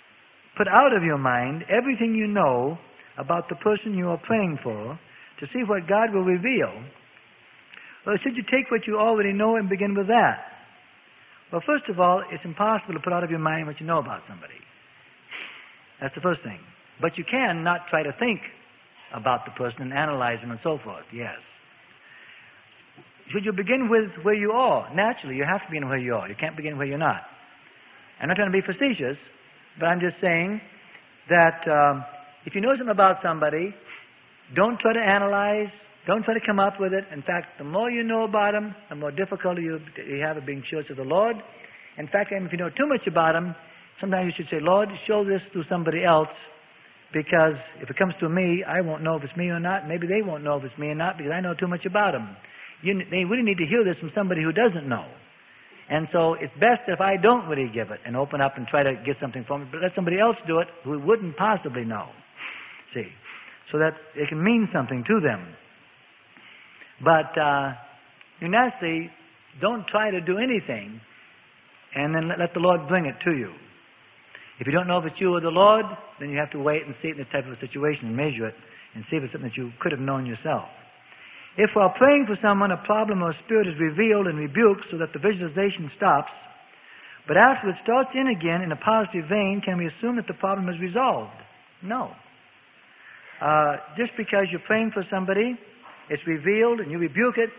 S1: of your mind everything you know about the person you are praying for to see what God will reveal? Or should you take what you already know and begin with that? Well, first of all, it's impossible to put out of your mind what you know about somebody. That's the first thing. But you can not try to think about the person and analyze them and so forth, yes. Should you begin with where you are? Naturally, you have to begin where you are. You can't begin where you're not. I'm not trying to be facetious, but I'm just saying that if you know something about somebody, don't try to analyze, don't try to come up with it. In fact, the more you know about them, the more difficulty you have of being sure to the Lord. In fact, if you know too much about them, sometimes you should say, Lord, show this to somebody else, because if it comes to me, I won't know if it's me or not. Maybe they won't know if it's me or not because I know too much about them. They really need to hear this from somebody who doesn't know. And so it's best if I don't really give it and open up and try to get something from it, but let somebody else do it who wouldn't possibly know. See? So that it can mean something to them. But you naturally don't try to do anything and then let the Lord bring it to you. If you don't know if it's you or the Lord, then you have to wait and see it in this type of a situation and measure it and see if it's something that you could have known yourself. If while praying for someone a problem or a spirit is revealed and rebuked so that the visualization stops, but after it starts in again in a positive vein, can we assume that the problem is resolved? No. Just because you're praying for somebody, it's revealed and you rebuke it,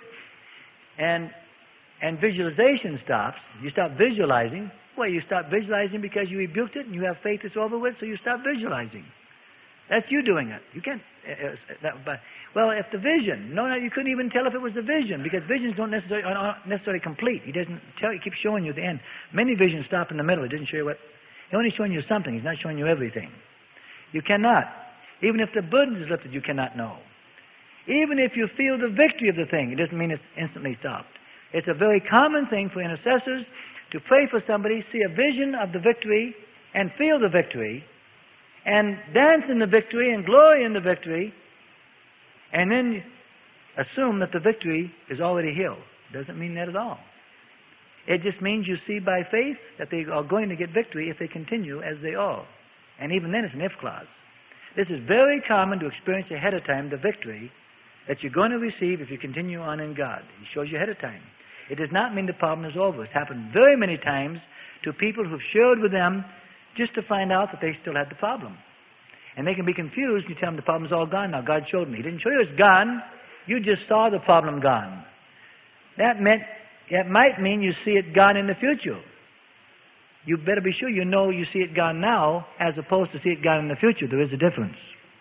S1: and visualization stops. You stop visualizing. Well, you stop visualizing because you rebuked it and you have faith it's over with, so you stop visualizing. That's you doing it. You can't. Well, if the vision, you couldn't even tell if it was a vision, because visions aren't necessarily complete. He doesn't tell. He keeps showing you the end. Many visions stop in the middle. He doesn't show you what. He's only showing you something. He's not showing you everything. You cannot. Even if the burden is lifted, you cannot know. Even if you feel the victory of the thing, it doesn't mean it's instantly stopped. It's a very common thing for intercessors to pray for somebody, see a vision of the victory, and feel the victory, and dance in the victory and glory in the victory, and then assume that the victory is already healed. Doesn't mean that at all. It just means you see by faith that they are going to get victory if they continue as they are. And even then it's an if clause. This is very common to experience ahead of time the victory that you're going to receive if you continue on in God. He shows you ahead of time. It does not mean the problem is over. It's happened very many times to people who've shared with them just to find out that they still had the problem. And they can be confused. You tell them the problem's all gone now. God showed me. He didn't show you it's gone. You just saw the problem gone. That might mean you see it gone in the future. You better be sure you know you see it gone now as opposed to see it gone in the future. There is a difference.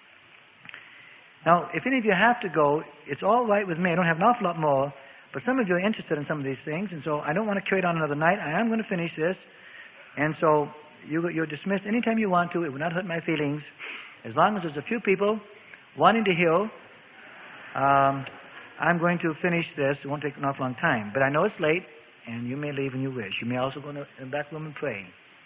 S1: Now, if any of you have to go, it's all right with me. I don't have an awful lot more. But some of you are interested in some of these things, and so I don't want to carry it on another night. I am going to finish this. And so you're dismissed anytime you want to. It will not hurt my feelings. As long as there's a few people wanting to hear, I'm going to finish this. It won't take an awful long time. But I know it's late, and you may leave when you wish. You may also go in the back room and pray.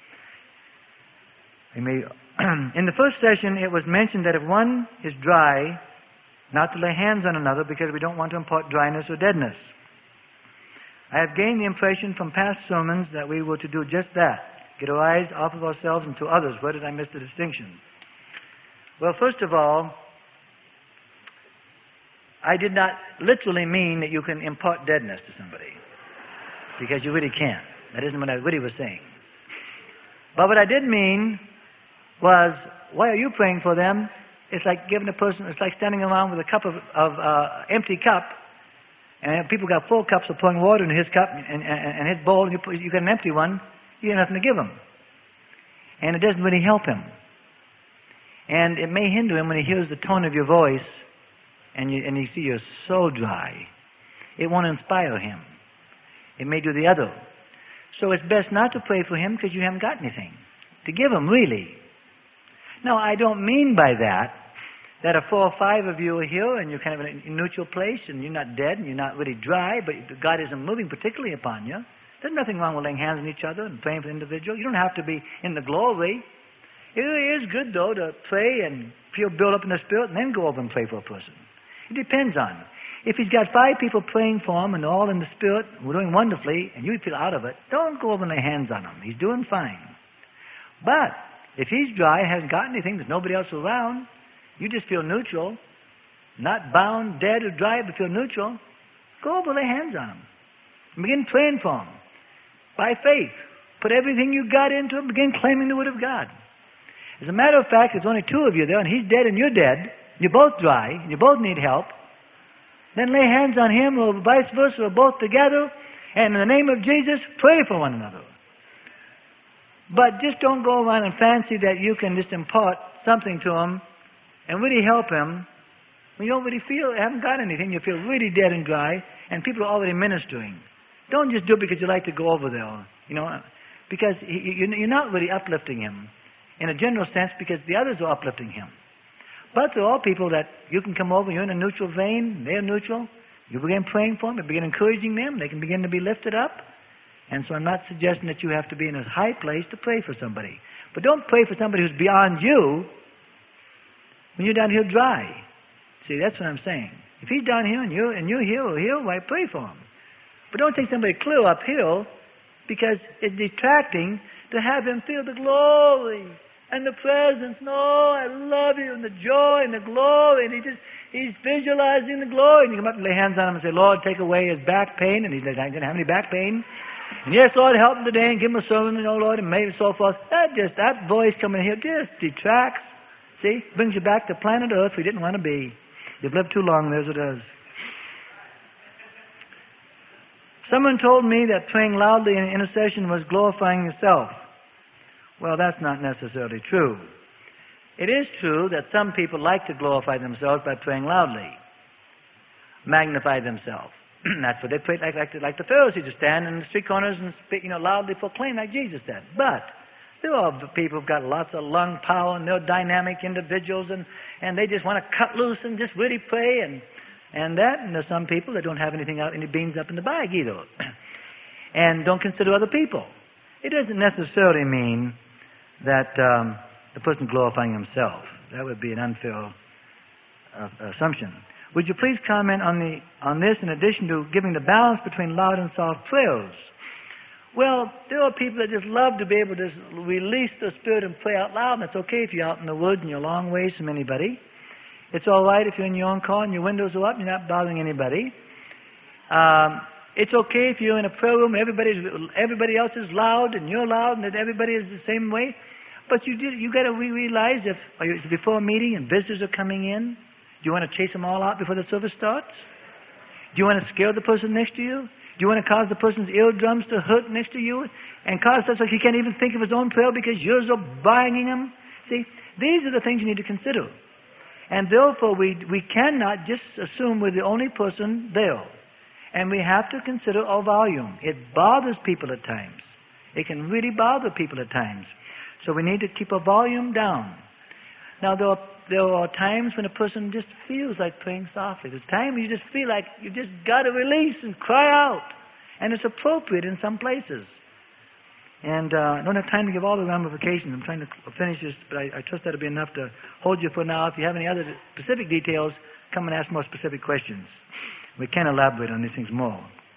S1: In the first session, it was mentioned that if one is dry, not to lay hands on another because we don't want to impart dryness or deadness. I have gained the impression from past sermons that we were to do just that. Get our eyes off of ourselves and to others. Where did I miss the distinction? Well, first of all, I did not literally mean that you can impart deadness to somebody. Because you really can't. That isn't what I really was saying. But what I did mean was, why are you praying for them? It's like giving a person, it's like standing around with a cup of empty cup, and people got full cups of pouring water into his cup and his bowl, and you got an empty one, you have nothing to give him. And it doesn't really help him. And it may hinder him when he hears the tone of your voice, and you see you're so dry. It won't inspire him. It may do the other. So it's best not to pray for him because you haven't got anything to give him, really. Now, I don't mean by that if 4 or 5 of you are here and you're kind of in a neutral place and you're not dead and you're not really dry, but God isn't moving particularly upon you. There's nothing wrong with laying hands on each other and praying for the individual. You don't have to be in the glory. It is good, though, to pray and feel built up in the Spirit and then go over and pray for a person. It depends on it. If he's got 5 people praying for him and all in the Spirit, we're doing wonderfully, and you feel out of it, don't go over and lay hands on him. He's doing fine. But if he's dry, hasn't got anything, there's nobody else around, you just feel neutral, not bound, dead, or dry, but feel neutral, go over and lay hands on him. And begin praying for him. By faith. Put everything you got into it, begin claiming the Word of God. As a matter of fact, there's only 2 of you there, and he's dead and you're dead, you're both dry, and you both need help, then lay hands on him, or vice versa, or both together, and in the name of Jesus, pray for one another. But just don't go around and fancy that you can just impart something to him and really help him when you don't really haven't got anything, you feel really dead and dry, and people are already ministering. Don't just do it because you like to go over there, because you're not really uplifting him in a general sense because the others are uplifting him. But there are people that you can come over, you're in a neutral vein, they're neutral, you begin praying for them, you begin encouraging them, they can begin to be lifted up. And so I'm not suggesting that you have to be in a high place to pray for somebody. But don't pray for somebody who's beyond you when you're down here dry. See, that's what I'm saying. If he's down here and you're here or here, why pray for him? But don't take somebody clear uphill because it's detracting to have him feel the glory and the presence. No, I love you, and the joy and the glory. And he's visualizing the glory. And you come up and lay hands on him and say, Lord, take away his back pain. And he's like, I didn't have any back pain. And yes, Lord, help him today and give him a sermon, Lord, and maybe so forth. That voice coming here just detracts. See, brings you back to planet Earth we didn't want to be. You've lived too long, there's what it is. Someone told me that praying loudly in intercession was glorifying yourself. Well, that's not necessarily true. It is true that some people like to glorify themselves by praying loudly, magnify themselves. That's what they pray, like the Pharisees, to stand in the street corners and speak, loudly proclaim like Jesus did. But there are people who've got lots of lung power, and they're dynamic individuals, and they just want to cut loose and just really pray, and there's some people that don't have any beans up in the bag either, and don't consider other people. It doesn't necessarily mean that the person glorifying himself. That would be an unfair assumption. Would you please comment on this in addition to giving the balance between loud and soft prayers? Well, there are people that just love to be able to release the Spirit and pray out loud, and it's okay if you're out in the woods and you're a long ways from anybody. It's all right if you're in your own car and your windows are up and you're not bothering anybody. It's okay if you're in a prayer room and everybody else is loud and you're loud and that everybody is the same way. But you got to realize if it's before a meeting and visitors are coming in, do you want to chase them all out before the service starts? Do you want to scare the person next to you? Do you want to cause the person's eardrums to hurt next to you and cause such like he can't even think of his own prayer because you're so banging him? See, these are the things you need to consider. And therefore, we cannot just assume we're the only person there. And we have to consider our volume. It bothers people at times. It can really bother people at times. So we need to keep our volume down. Now, there are times when a person just feels like praying softly. There's times you just feel like you just got to release and cry out. And it's appropriate in some places. And I don't have time to give all the ramifications. I'm trying to finish this, but I trust that'll be enough to hold you for now. If you have any other specific details, come and ask more specific questions. We can elaborate on these things more.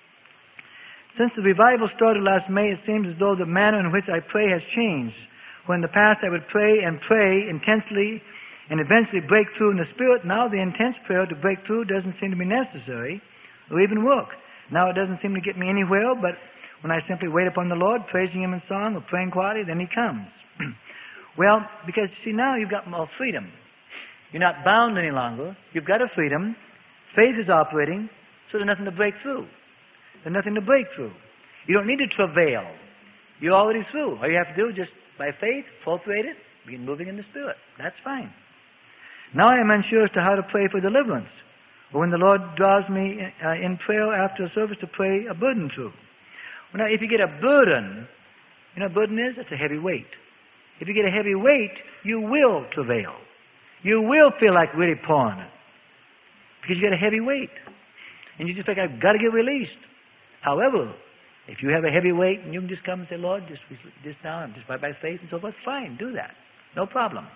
S1: Since the revival started last May, it seems as though the manner in which I pray has changed. When in the past I would pray intensely and eventually break through in the Spirit, now the intense prayer to break through doesn't seem to be necessary or even work. Now it doesn't seem to get me anywhere, but when I simply wait upon the Lord, praising Him in song or praying quietly, then He comes. Well, because see, now you've got more freedom. You're not bound any longer. You've got a freedom. Faith is operating, so there's nothing to break through. There's nothing to break through. You don't need to travail. You're already through. All you have to do is just, by faith, appropriate it, begin moving in the Spirit. That's fine. Now I am unsure as to how to pray for deliverance, or when the Lord draws me in prayer after a service to pray a burden through. Well, now, if you get a burden, you know what a burden is? It's a heavy weight. If you get a heavy weight, you will travail. You will feel like really pulling it, because you get a heavy weight. And you just think, I've got to get released. However, if you have a heavy weight and you can just come and say, Lord, just now, I'm just by faith and so forth, fine, do that. No problem.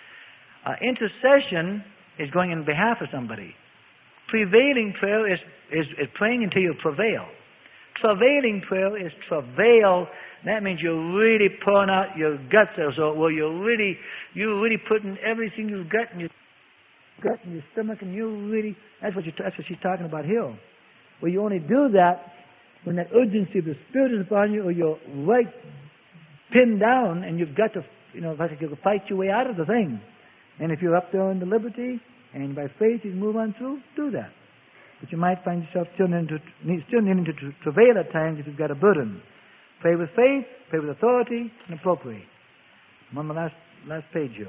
S1: Intercession is going in behalf of somebody. Prevailing prayer is praying until you prevail. Travailing prayer is travail. That means you're really pouring out your guts there. So, well, you're really putting everything you've got in your gut and your stomach, and that's what she's talking about here. Well, you only do that when that urgency of the Spirit is upon you, or you're right pinned down, and you've got to, like you can fight your way out of the thing. And if you're up there in the liberty, and by faith you move on through, do that. But you might find yourself still needing to travail at times if you've got a burden. Pray with faith, pray with authority, and appropriate. I'm on the last page here.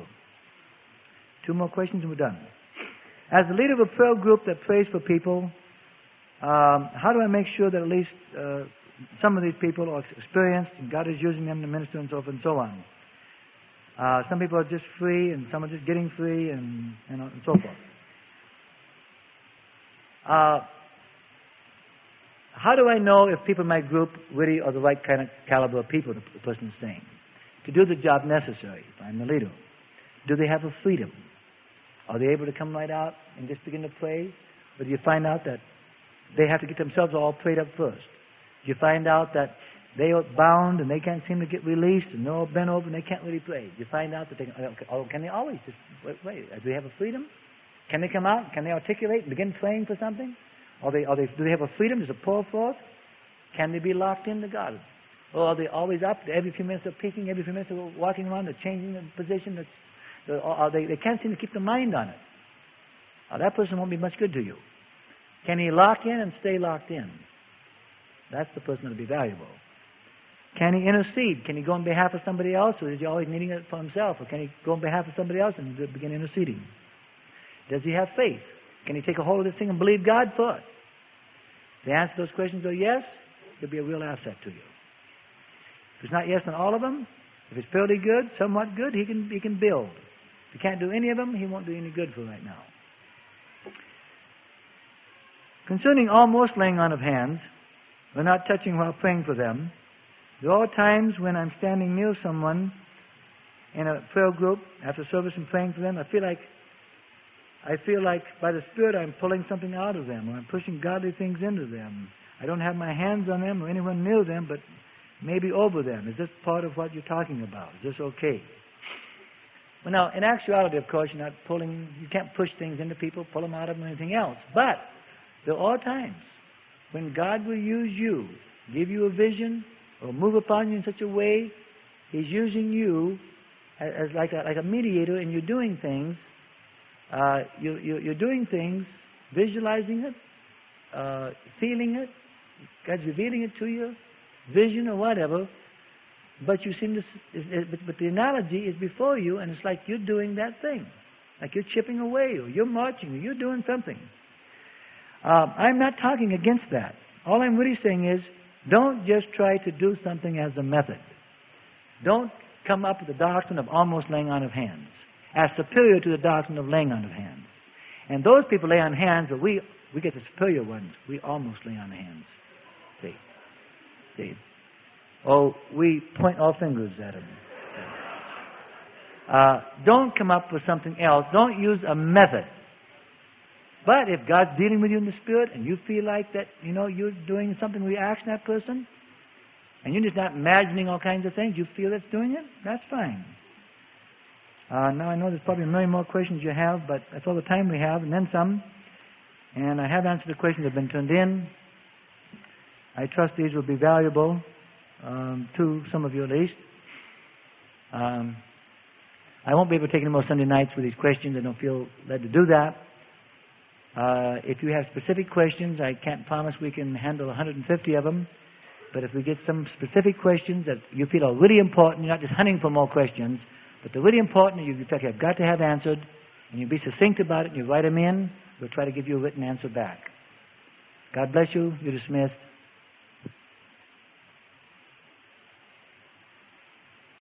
S1: 2 more questions and we're done. As the leader of a prayer group that prays for people, how do I make sure that at least some of these people are experienced and God is using them to minister and so forth and so on? Some people are just free and some are just getting free and so forth. How do I know if people in my group really are the right kind of caliber of people, the person is saying, to do the job necessary, if I'm the leader? Do they have a freedom? Are they able to come right out and just begin to pray? Or do you find out that they have to get themselves all prayed up first? Do you find out that they are bound and they can't seem to get released and they're all bent over and they can't really pray? Do you find out that can they always just wait? Do they have a freedom? Can they come out? Can they articulate and begin praying for something? Do they have a freedom? Does it pour forth? Can they be locked into God? Or are they always up? Every few minutes they're peeking, every few minutes they're walking around, they're changing the position. They can't seem to keep their mind on it. That person won't be much good to you. Can he lock in and stay locked in? That's the person that will be valuable. Can he intercede? Can he go on behalf of somebody else, or is he always needing it for himself? Or can he go on behalf of somebody else and begin interceding? Does he have faith? Can he take a hold of this thing and believe God for it? If the answer to those questions are yes, he'll be a real asset to you. If it's not yes on all of them, if it's fairly good, somewhat good, he can build. If he can't do any of them, he won't do any good for right now. Concerning almost laying on of hands, we're not touching while praying for them. There are times when I'm standing near someone in a prayer group after service and praying for them, I feel like by the Spirit I'm pulling something out of them, or I'm pushing godly things into them. I don't have my hands on them or anyone near them, but maybe over them. Is this part of what you're talking about? Is this okay? Well, now, in actuality, of course, you're not pulling, you can't push things into people, pull them out of them, or anything else. But there are times when God will use you, give you a vision, or move upon you in such a way, He's using you as like a mediator, and you're doing things. You're doing things, visualizing it, feeling it. God's revealing it to you, vision or whatever. But you seem to. But the analogy is before you, and it's like you're doing that thing, like you're chipping away, or you're marching, or you're doing something. I'm not talking against that. All I'm really saying is, don't just try to do something as a method. Don't come up with the doctrine of almost laying on of hands as superior to the doctrine of laying on of hands. And those people lay on hands, but we get the superior ones. We almost lay on hands. See? Oh, we point our fingers at them. Don't come up with something else. Don't use a method. But if God's dealing with you in the Spirit and you feel like that, you're doing something reaction to that person, and you're just not imagining all kinds of things, you feel that's doing it, that's fine. Now I know there's probably a million more questions you have, but that's all the time we have, and then some. And I have answered the questions that have been turned in. I trust these will be valuable to some of you at least. I won't be able to take any more Sunday nights with these questions. I don't feel led to do that. If you have specific questions, I can't promise we can handle 150 of them. But if we get some specific questions that you feel are really important, you're not just hunting for more questions, but they're really important and you feel like you've got to have answered, and you be succinct about it and you write them in, we'll try to give you a written answer back. God bless you. You're dismissed.